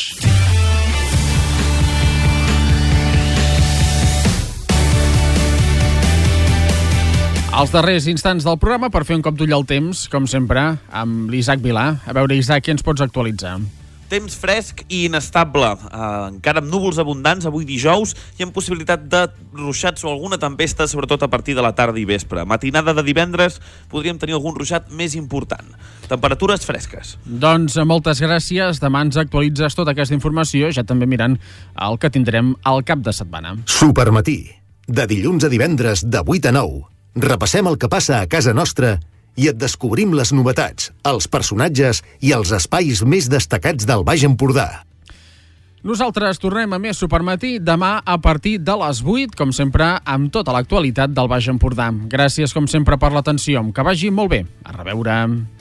Els darrers instants del programa per fer un cop d'ull al temps, com sempre, amb l'Isaac Vilà. A veure, Isaac, què ens pots actualitzar? Temps fresc i inestable, encara amb núvols abundants avui dijous i amb possibilitat de ruixats o alguna tempesta, sobretot a partir de la tarda i vespre. Matinada de divendres podríem tenir algun ruixat més important. Temperatures fresques. Doncs moltes gràcies. Demà ens actualitzes tota aquesta informació, ja també mirant el que tindrem al cap de setmana. Supermatí, de dilluns a divendres de 8 a 9. Repassem el que passa a casa nostra i et descobrim les novetats, els personatges i els espais més destacats del Baix Empordà. Nosaltres tornem a més Supermatí demà a partir de les 8, com sempre, amb tota l'actualitat del Baix Empordà. Gràcies, com sempre, per l'atenció. Que vagi molt bé. A reveure.